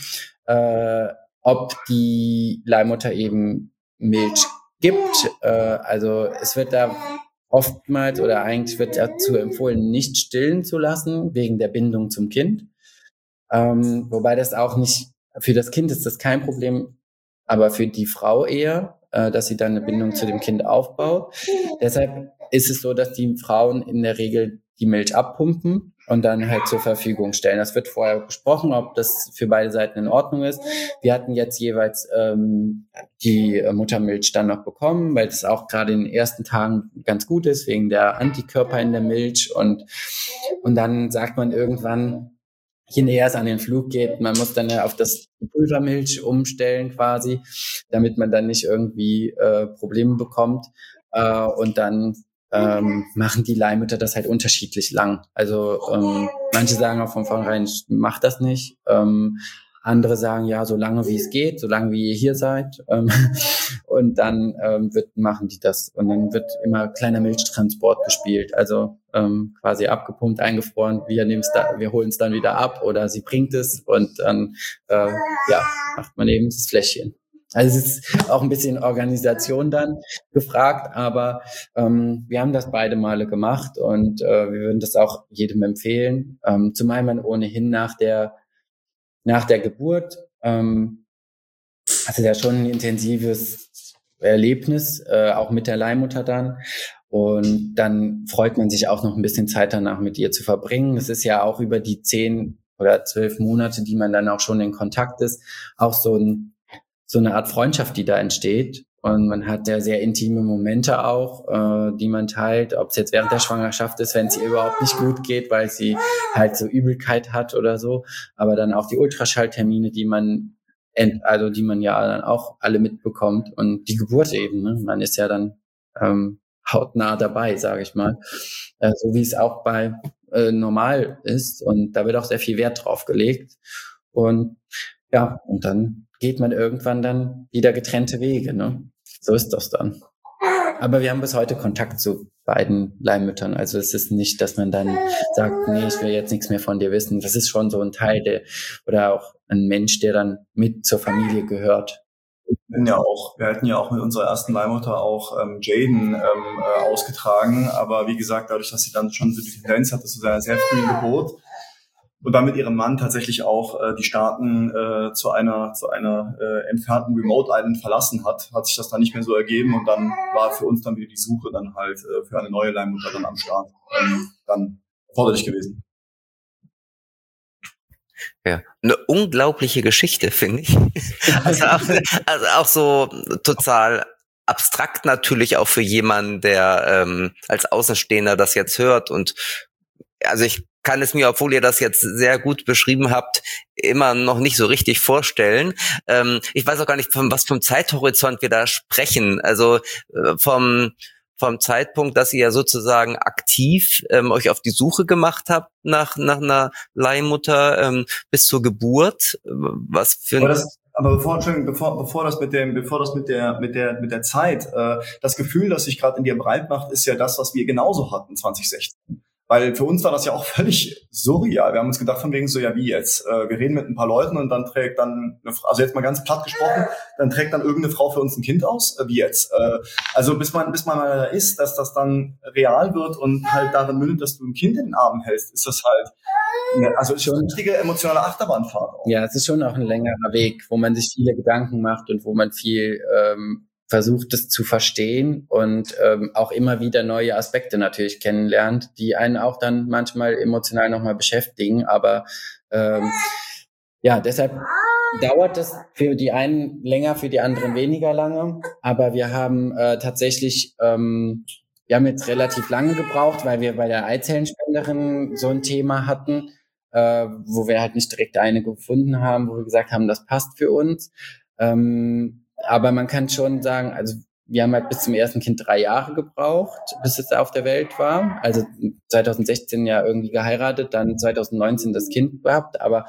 ob die Leihmutter eben Milch gibt. Also es wird da oftmals oder eigentlich wird dazu empfohlen, nicht stillen zu lassen, wegen der Bindung zum Kind. Wobei das auch nicht, für das Kind ist das kein Problem, aber für die Frau eher, dass sie dann eine Bindung zu dem Kind aufbaut. Deshalb ist es so, dass die Frauen in der Regel die Milch abpumpen und dann halt zur Verfügung stellen. Das wird vorher besprochen, ob das für beide Seiten in Ordnung ist. Wir hatten jetzt jeweils die Muttermilch dann noch bekommen, weil das auch gerade in den ersten Tagen ganz gut ist, wegen der Antikörper in der Milch. Und dann sagt man irgendwann, je näher es an den Flug geht, man muss dann ja auf das Pulvermilch umstellen quasi, damit man dann nicht irgendwie Probleme bekommt. Und dann machen die Leihmütter das halt unterschiedlich lang. Also manche sagen auch von vornherein, ich mach das nicht. Andere sagen, ja, so lange wie es geht, so lange wie ihr hier seid. Und dann machen die das. Und dann wird immer kleiner Milchtransport gespielt. Also quasi abgepumpt, eingefroren, wir holen es dann wieder ab oder sie bringt es und dann macht man eben das Fläschchen. Also es ist auch ein bisschen Organisation dann gefragt, aber wir haben das beide Male gemacht und wir würden das auch jedem empfehlen. Zumal man ohnehin nach der Geburt, also ja schon ein intensives Erlebnis, auch mit der Leihmutter dann. Und dann freut man sich auch noch ein bisschen Zeit danach mit ihr zu verbringen. Es ist ja auch über die 10 oder 12 Monate, die man dann auch schon in Kontakt ist, auch so eine Art Freundschaft, die da entsteht. Und man hat ja sehr intime Momente auch, die man teilt, ob es jetzt während der Schwangerschaft ist, wenn es ihr überhaupt nicht gut geht, weil sie halt so Übelkeit hat oder so. Aber dann auch die Ultraschalltermine, die man ja dann auch alle mitbekommt. Und die Geburt eben, ne? Man ist ja dann hautnah dabei, sage ich mal. So wie es auch bei normal ist. Und da wird auch sehr viel Wert drauf gelegt. Und ja, und dann geht man irgendwann dann wieder getrennte Wege, ne? So ist das dann. Aber wir haben bis heute Kontakt zu beiden Leihmüttern. Also es ist nicht, dass man dann sagt, nee, ich will jetzt nichts mehr von dir wissen. Das ist schon so ein Teil oder auch ein Mensch, der dann mit zur Familie gehört. Wir hatten ja auch mit unserer ersten Leihmutter auch Jaden ausgetragen, aber wie gesagt, dadurch, dass sie dann schon so die Tendenz hatte zu einer sehr frühen Geburt und dann mit ihrem Mann tatsächlich auch die Staaten zu einer entfernten Remote Island verlassen hat sich das dann nicht mehr so ergeben und dann war für uns dann wieder die Suche dann halt für eine neue Leihmutter dann am Start dann erforderlich gewesen. Ja, eine unglaubliche Geschichte, finde ich. Also auch so total abstrakt natürlich auch für jemanden, der als Außenstehender das jetzt hört. Und also ich kann es mir, obwohl ihr das jetzt sehr gut beschrieben habt, immer noch nicht so richtig vorstellen. Ich weiß auch gar nicht, von was für einem Zeithorizont wir da sprechen. Also vom Zeitpunkt, dass ihr sozusagen aktiv euch auf die Suche gemacht habt nach einer Leihmutter bis zur Geburt. Was für aber bevor das mit der Zeit, das Gefühl, das sich gerade in dir breit macht, ist ja das, was wir genauso hatten 2016. Weil für uns war das ja auch völlig surreal. Wir haben uns gedacht von wegen so, ja wie jetzt? Wir reden mit ein paar Leuten und dann trägt dann, also jetzt mal ganz platt gesprochen, dann trägt dann irgendeine Frau für uns ein Kind aus? Wie jetzt? Also bis man mal da ist, dass das dann real wird und halt darin mündet, dass du ein Kind in den Armen hältst, ist das halt, also ist schon eine richtige emotionale Achterbahnfahrt auch. Ja, es ist schon auch ein längerer Weg, wo man sich viele Gedanken macht und wo man viel versucht es zu verstehen und auch immer wieder neue Aspekte natürlich kennenlernt, die einen auch dann manchmal emotional nochmal beschäftigen. Aber ja, deshalb dauert es für die einen länger, für die anderen weniger lange. Aber wir haben tatsächlich, wir haben jetzt relativ lange gebraucht, weil wir bei der Eizellenspenderin so ein Thema hatten, wo wir halt nicht direkt eine gefunden haben, wo wir gesagt haben, das passt für uns. Aber man kann schon sagen, also wir haben halt bis zum ersten Kind 3 Jahre gebraucht, bis es auf der Welt war. Also 2016 ja irgendwie geheiratet, dann 2019 das Kind gehabt. Aber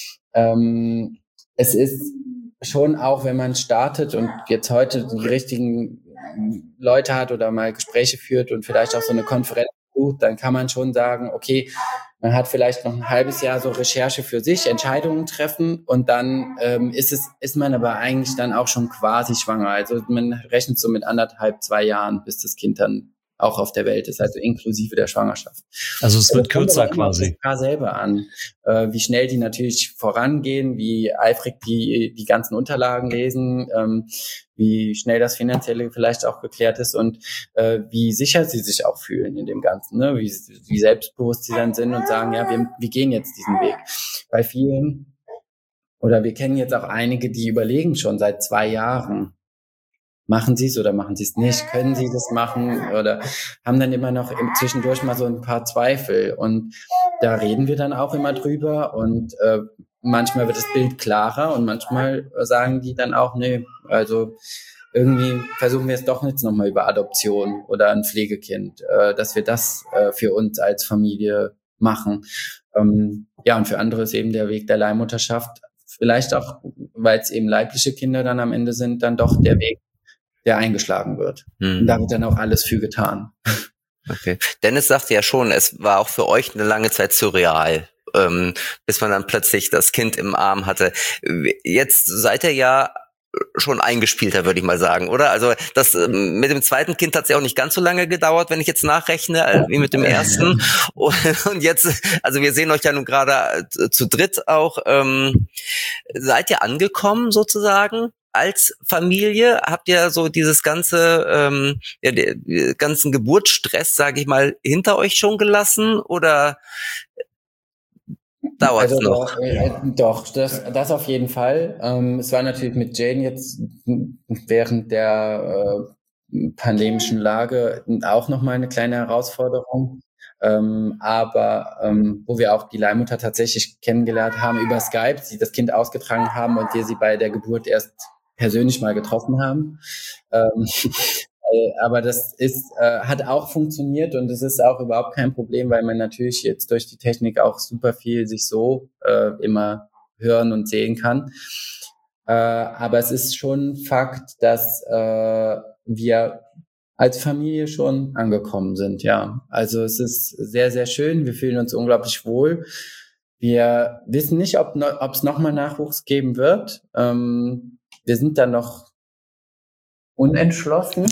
es ist schon auch, wenn man startet und jetzt heute die richtigen Leute hat oder mal Gespräche führt und vielleicht auch so eine Konferenz sucht, dann kann man schon sagen, okay, man hat vielleicht noch ein halbes Jahr so Recherche für sich, Entscheidungen treffen und dann ist man aber eigentlich dann auch schon quasi schwanger. Also man rechnet so mit 1,5, 2 Jahren, bis das Kind dann auch auf der Welt ist, also inklusive der Schwangerschaft. Also es wird kürzer quasi. Selber an, wie schnell die natürlich vorangehen, wie eifrig die ganzen Unterlagen lesen, wie schnell das Finanzielle vielleicht auch geklärt ist und wie sicher sie sich auch fühlen in dem Ganzen, ne? Wie selbstbewusst sie dann sind und sagen, ja, wir gehen jetzt diesen Weg. Bei vielen, oder wir kennen jetzt auch einige, die überlegen schon seit 2 Jahren, machen sie es oder machen sie es nicht? Können sie das machen? Oder haben dann immer noch zwischendurch mal so ein paar Zweifel. Und da reden wir dann auch immer drüber. Und manchmal wird das Bild klarer und manchmal sagen die dann auch, nee, also irgendwie versuchen wir es doch jetzt nochmal über Adoption oder ein Pflegekind, dass wir das für uns als Familie machen. Ja, und für andere ist eben der Weg der Leihmutterschaft vielleicht auch, weil es eben leibliche Kinder dann am Ende sind, dann doch der Weg, der eingeschlagen wird. Und da wird dann auch alles für getan. Okay. Dennis sagte ja schon, es war auch für euch eine lange Zeit surreal, bis man dann plötzlich das Kind im Arm hatte. Jetzt seid ihr ja schon eingespielter, würde ich mal sagen, oder? Also das mit dem zweiten Kind hat es ja auch nicht ganz so lange gedauert, wenn ich jetzt nachrechne, wie mit dem ersten. Und jetzt, also wir sehen euch ja nun gerade zu dritt auch. Seid ihr angekommen sozusagen? Als Familie habt ihr so dieses ganze, den ganzen Geburtsstress, sage ich mal, hinter euch schon gelassen oder? dauert's noch. Doch, das auf jeden Fall. Es war natürlich mit Jane jetzt während der pandemischen Lage auch nochmal eine kleine Herausforderung. Aber wo wir auch die Leihmutter tatsächlich kennengelernt haben über Skype, sie das Kind ausgetragen haben und wir sie bei der Geburt erst persönlich mal getroffen haben. Aber das hat auch funktioniert und es ist auch überhaupt kein Problem, weil man natürlich jetzt durch die Technik auch super viel sich so immer hören und sehen kann. Aber es ist schon Fakt, dass wir als Familie schon angekommen sind, ja. Also es ist sehr, sehr schön. Wir fühlen uns unglaublich wohl. Wir wissen nicht, ob es nochmal Nachwuchs geben wird. Wir sind da noch unentschlossen.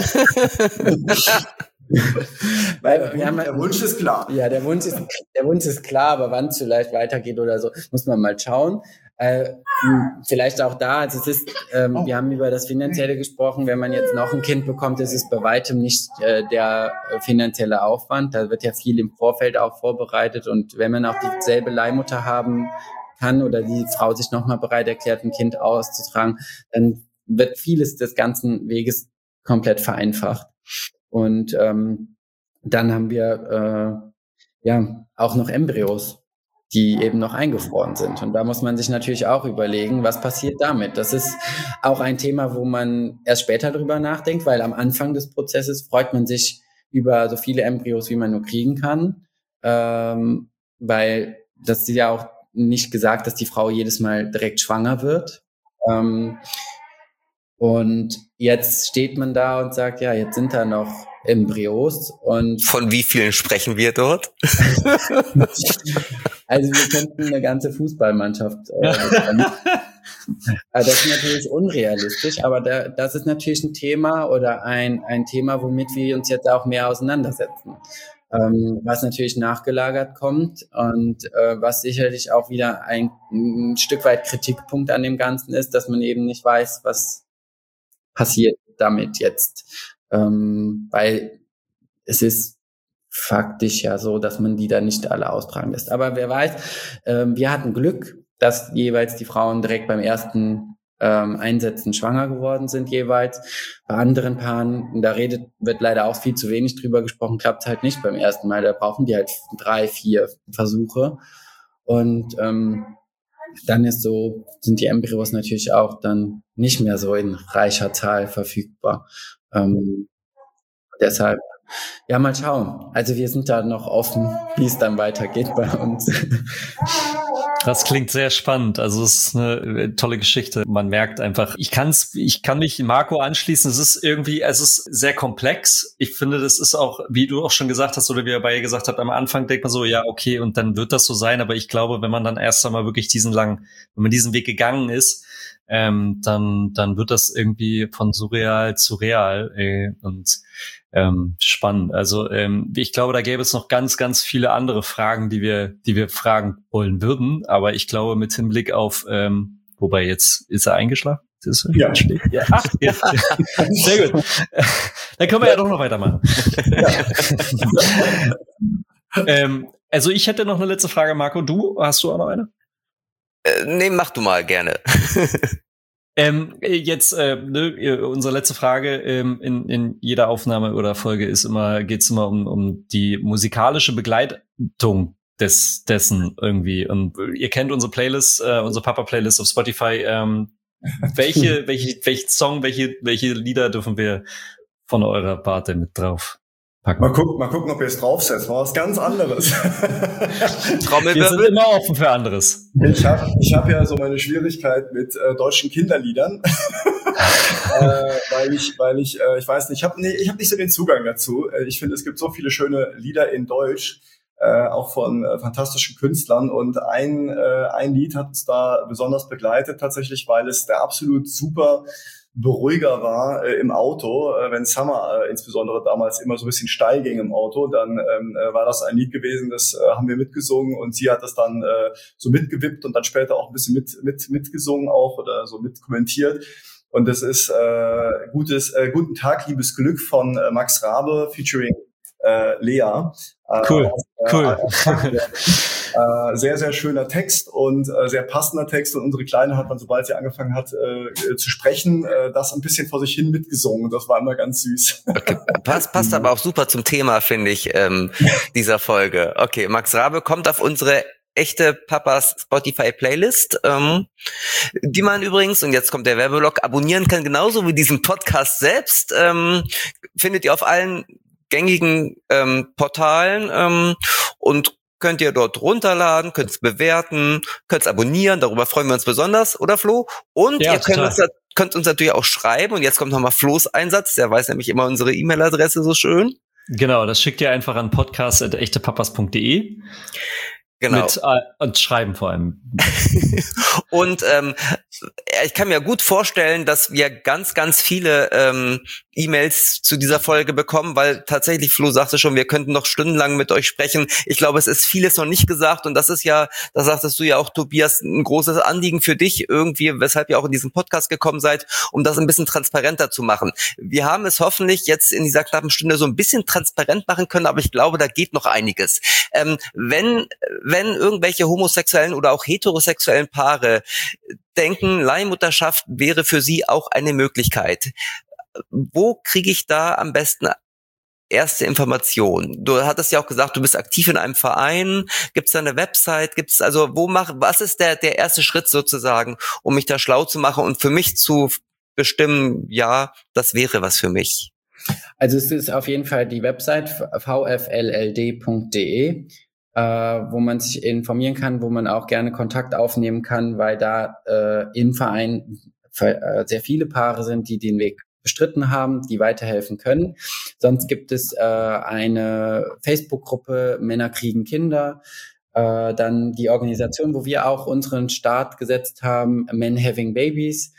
Weil der Wunsch ist klar. Ja, der Wunsch ist klar, aber wann es vielleicht weitergeht oder so, muss man mal schauen. Vielleicht auch da, also es ist, wir haben über das Finanzielle gesprochen, wenn man jetzt noch ein Kind bekommt, ist es bei weitem nicht der finanzielle Aufwand, da wird ja viel im Vorfeld auch vorbereitet und wenn man auch dieselbe Leihmutter haben kann oder die Frau sich nochmal bereit erklärt, ein Kind auszutragen, dann wird vieles des ganzen Weges komplett vereinfacht. Und dann haben wir auch noch Embryos, die eben noch eingefroren sind. Und da muss man sich natürlich auch überlegen, was passiert damit. Das ist auch ein Thema, wo man erst später drüber nachdenkt, weil am Anfang des Prozesses freut man sich über so viele Embryos, wie man nur kriegen kann, weil das ist ja auch nicht gesagt, dass die Frau jedes Mal direkt schwanger wird. Und jetzt steht man da und sagt, ja, jetzt sind da noch Embryos. Und von wie vielen sprechen wir dort? Also wir könnten eine ganze Fußballmannschaft. Das ist natürlich unrealistisch, aber das ist natürlich ein Thema oder ein Thema, womit wir uns jetzt auch mehr auseinandersetzen. Was natürlich nachgelagert kommt und was sicherlich auch wieder ein Stück weit Kritikpunkt an dem Ganzen ist, dass man eben nicht weiß, was passiert damit jetzt. Weil es ist faktisch ja so, dass man die da nicht alle austragen lässt. Aber wer weiß, wir hatten Glück, dass jeweils die Frauen direkt beim ersten Einsetzen schwanger geworden sind jeweils. Bei anderen Paaren, da wird leider auch viel zu wenig drüber gesprochen, klappt halt nicht beim ersten Mal. Da brauchen die halt 3, 4 Versuche. Und dann sind die Embryos natürlich auch dann nicht mehr so in reicher Zahl verfügbar. Deshalb, ja, mal schauen. Also wir sind da noch offen, wie es dann weitergeht bei uns. Das klingt sehr spannend. Also es ist eine tolle Geschichte. Man merkt einfach, ich kann mich Marco anschließen. Es ist sehr komplex. Ich finde, das ist auch, wie du auch schon gesagt hast oder wie ihr beide gesagt habt, am Anfang denkt man so, ja, okay, und dann wird das so sein. Aber ich glaube, wenn man dann erst einmal wirklich wenn man diesen Weg gegangen ist, dann wird das irgendwie von surreal zu real und spannend. Also ich glaube, da gäbe es noch ganz, ganz viele andere Fragen, die wir fragen wollen würden. Aber ich glaube, mit Hinblick auf, wobei jetzt ist er eingeschlafen. Ja. Ja. Ach, ja. Sehr gut. Dann können wir ja doch noch weitermachen. Also ich hätte noch eine letzte Frage, Marco. Hast du auch noch eine? Nee, mach du mal gerne. Unsere letzte Frage in jeder Aufnahme oder Folge geht's immer um die musikalische Begleitung dessen irgendwie. Und ihr kennt unsere Playlist, unsere Papa-Playlist auf Spotify. Welchen Song, welche Lieder dürfen wir von eurer Party mit drauf packen? Mal gucken, ob ihr es draufsetzt. War was ganz anderes. Wir sind immer offen für anderes. Ich hab ja so meine Schwierigkeit mit deutschen Kinderliedern, weil ich weiß nicht, ich hab nicht so den Zugang dazu. Ich finde, es gibt so viele schöne Lieder in Deutsch, auch von fantastischen Künstlern, und ein Lied hat uns da besonders begleitet tatsächlich, weil es der absolut super Beruhiger war im Auto, wenn Summer insbesondere damals immer so ein bisschen steil ging im Auto, dann war das ein Lied gewesen, das haben wir mitgesungen, und sie hat das dann so mitgewippt und dann später auch ein bisschen mitgesungen auch oder so mitkommentiert. Und das ist Guten Tag, liebes Glück von Max Rabe featuring Lea. Cool. Sehr, sehr schöner Text und sehr passender Text. Und unsere Kleine hat dann, sobald sie angefangen hat zu sprechen, das ein bisschen vor sich hin mitgesungen. Das war immer ganz süß. Okay. Passt aber auch super zum Thema, finde ich, dieser Folge. Okay, Max Rabe kommt auf unsere echte Papas Spotify Playlist, die man übrigens, und jetzt kommt der Werbeblock, abonnieren kann, genauso wie diesen Podcast selbst. Findet ihr auf allen gängigen Portalen und könnt ihr dort runterladen, könnt es bewerten, könnt es abonnieren, darüber freuen wir uns besonders, oder Flo? Und ja, ihr könnt uns natürlich auch schreiben, und jetzt kommt nochmal Flo's Einsatz, der weiß nämlich immer unsere E-Mail-Adresse so schön. Genau, das schickt ihr einfach an podcast@echtepapas.de. Genau. Und schreiben vor allem. Und ich kann mir gut vorstellen, dass wir ganz, ganz viele E-Mails zu dieser Folge bekommen, weil tatsächlich, Flo sagte schon, wir könnten noch stundenlang mit euch sprechen. Ich glaube, es ist vieles noch nicht gesagt, und das ist ja, da sagtest du ja auch, Tobias, ein großes Anliegen für dich irgendwie, weshalb ihr auch in diesen Podcast gekommen seid, um das ein bisschen transparenter zu machen. Wir haben es hoffentlich jetzt in dieser knappen Stunde so ein bisschen transparent machen können, aber ich glaube, da geht noch einiges. Wenn irgendwelche homosexuellen oder auch heterosexuellen Paare denken, Leihmutterschaft wäre für sie auch eine Möglichkeit, wo kriege ich da am besten erste Informationen? Du hattest ja auch gesagt, du bist aktiv in einem Verein. Gibt es da eine Website? Was ist der erste Schritt sozusagen, um mich da schlau zu machen und für mich zu bestimmen, ja, das wäre was für mich? Also es ist auf jeden Fall die Website vflld.de, wo man sich informieren kann, wo man auch gerne Kontakt aufnehmen kann, weil da im Verein sehr viele Paare sind, die den Weg bestritten haben, die weiterhelfen können. Sonst gibt es eine Facebook-Gruppe Männer kriegen Kinder, dann die Organisation, wo wir auch unseren Start gesetzt haben, Men Having Babies,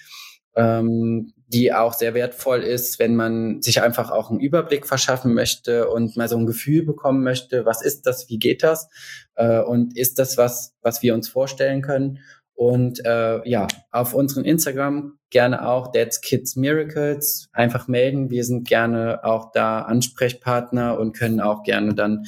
die auch sehr wertvoll ist, wenn man sich einfach auch einen Überblick verschaffen möchte und mal so ein Gefühl bekommen möchte, was ist das, wie geht das, und ist das was wir uns vorstellen können. Und ja, auf unseren Instagram gerne auch Dad's Kids Miracles einfach melden. Wir sind gerne auch da Ansprechpartner und können auch gerne dann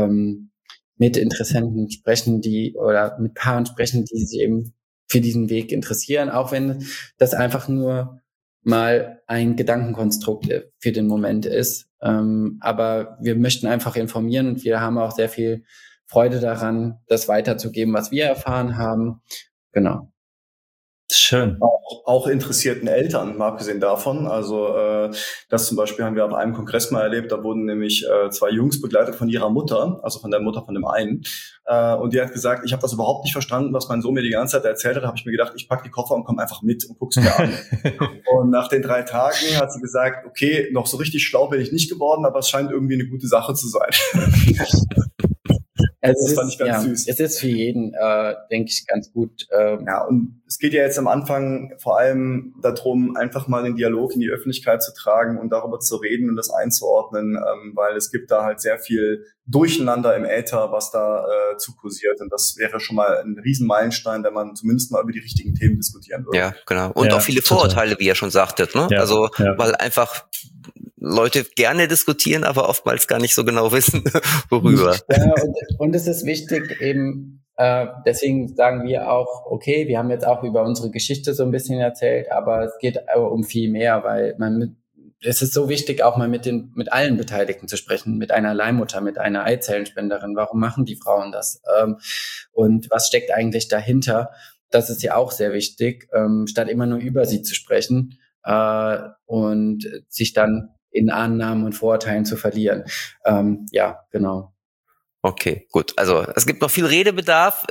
mit Interessenten sprechen, oder mit Paaren sprechen, die sich eben für diesen Weg interessieren, auch wenn das einfach nur mal ein Gedankenkonstrukt für den Moment ist. Aber wir möchten einfach informieren, und wir haben auch sehr viel Freude daran, das weiterzugeben, was wir erfahren haben. Genau. Schön. Auch interessierten Eltern, mal abgesehen davon. Also das zum Beispiel haben wir auf einem Kongress mal erlebt, da wurden nämlich 2 Jungs begleitet von ihrer Mutter, also von der Mutter von dem einen. Und die hat gesagt, ich habe das überhaupt nicht verstanden, was mein Sohn mir die ganze Zeit erzählt hat. Da habe ich mir gedacht, ich pack die Koffer und komme einfach mit und guck's mir an. Und nach den 3 Tagen hat sie gesagt, okay, noch so richtig schlau bin ich nicht geworden, aber es scheint irgendwie eine gute Sache zu sein. Das fand ich ganz süß. Es ist für jeden, denke ich, ganz gut. Ja, und es geht ja jetzt am Anfang vor allem darum, einfach mal den Dialog in die Öffentlichkeit zu tragen und darüber zu reden und das einzuordnen, weil es gibt da halt sehr viel Durcheinander im Äther, was da zu kursiert. Und das wäre schon mal ein Riesenmeilenstein, wenn man zumindest mal über die richtigen Themen diskutieren würde. Ja, genau. Und auch viele Vorurteile, wie ihr schon sagtet, ne? Ja, also, weil einfach Leute gerne diskutieren, aber oftmals gar nicht so genau wissen, worüber. Ja, und es ist wichtig eben, deswegen sagen wir auch, okay, wir haben jetzt auch über unsere Geschichte so ein bisschen erzählt, aber es geht um viel mehr, weil es ist so wichtig, auch mal mit allen Beteiligten zu sprechen, mit einer Leihmutter, mit einer Eizellenspenderin. Warum machen die Frauen das? Und was steckt eigentlich dahinter? Das ist ja auch sehr wichtig, statt immer nur über sie zu sprechen, und sich dann in Annahmen und Vorurteilen zu verlieren. Ja, genau. Okay, gut. Also es gibt noch viel Redebedarf.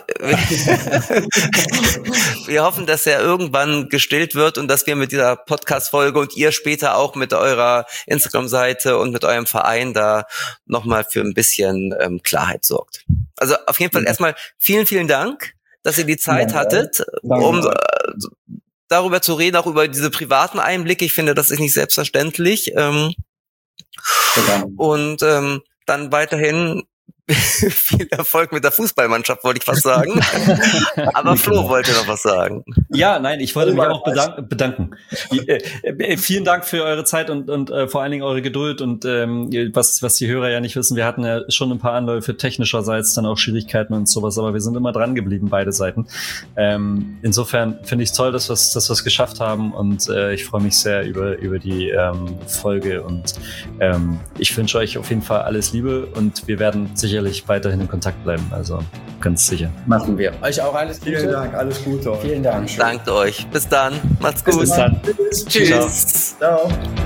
Wir hoffen, dass er irgendwann gestillt wird und dass wir mit dieser Podcast-Folge und ihr später auch mit eurer Instagram-Seite und mit eurem Verein da nochmal für ein bisschen Klarheit sorgt. Also auf jeden Fall erstmal vielen, vielen Dank, dass ihr die Zeit hattet, um darüber zu reden, auch über diese privaten Einblicke. Ich finde, das ist nicht selbstverständlich. Und dann weiterhin viel Erfolg mit der Fußballmannschaft, wollte ich fast sagen. Aber Flo wollte noch was sagen. Ja, nein, ich wollte mich auch bedanken. Vielen Dank für eure Zeit und vor allen Dingen eure Geduld und was die Hörer ja nicht wissen, wir hatten ja schon ein paar Anläufe technischerseits, dann auch Schwierigkeiten und sowas, aber wir sind immer dran geblieben, beide Seiten. Insofern finde ich es toll, dass wir es geschafft haben und ich freue mich sehr über die Folge und ich wünsche euch auf jeden Fall alles Liebe und wir werden sicherlich weiterhin in Kontakt bleiben, also ganz sicher. Machen wir. Euch auch alles Gute. Vielen Dank, alles Gute. Vielen Dank. Dankt euch. Bis dann. Macht's gut. Bis dann. Tschüss. Ciao.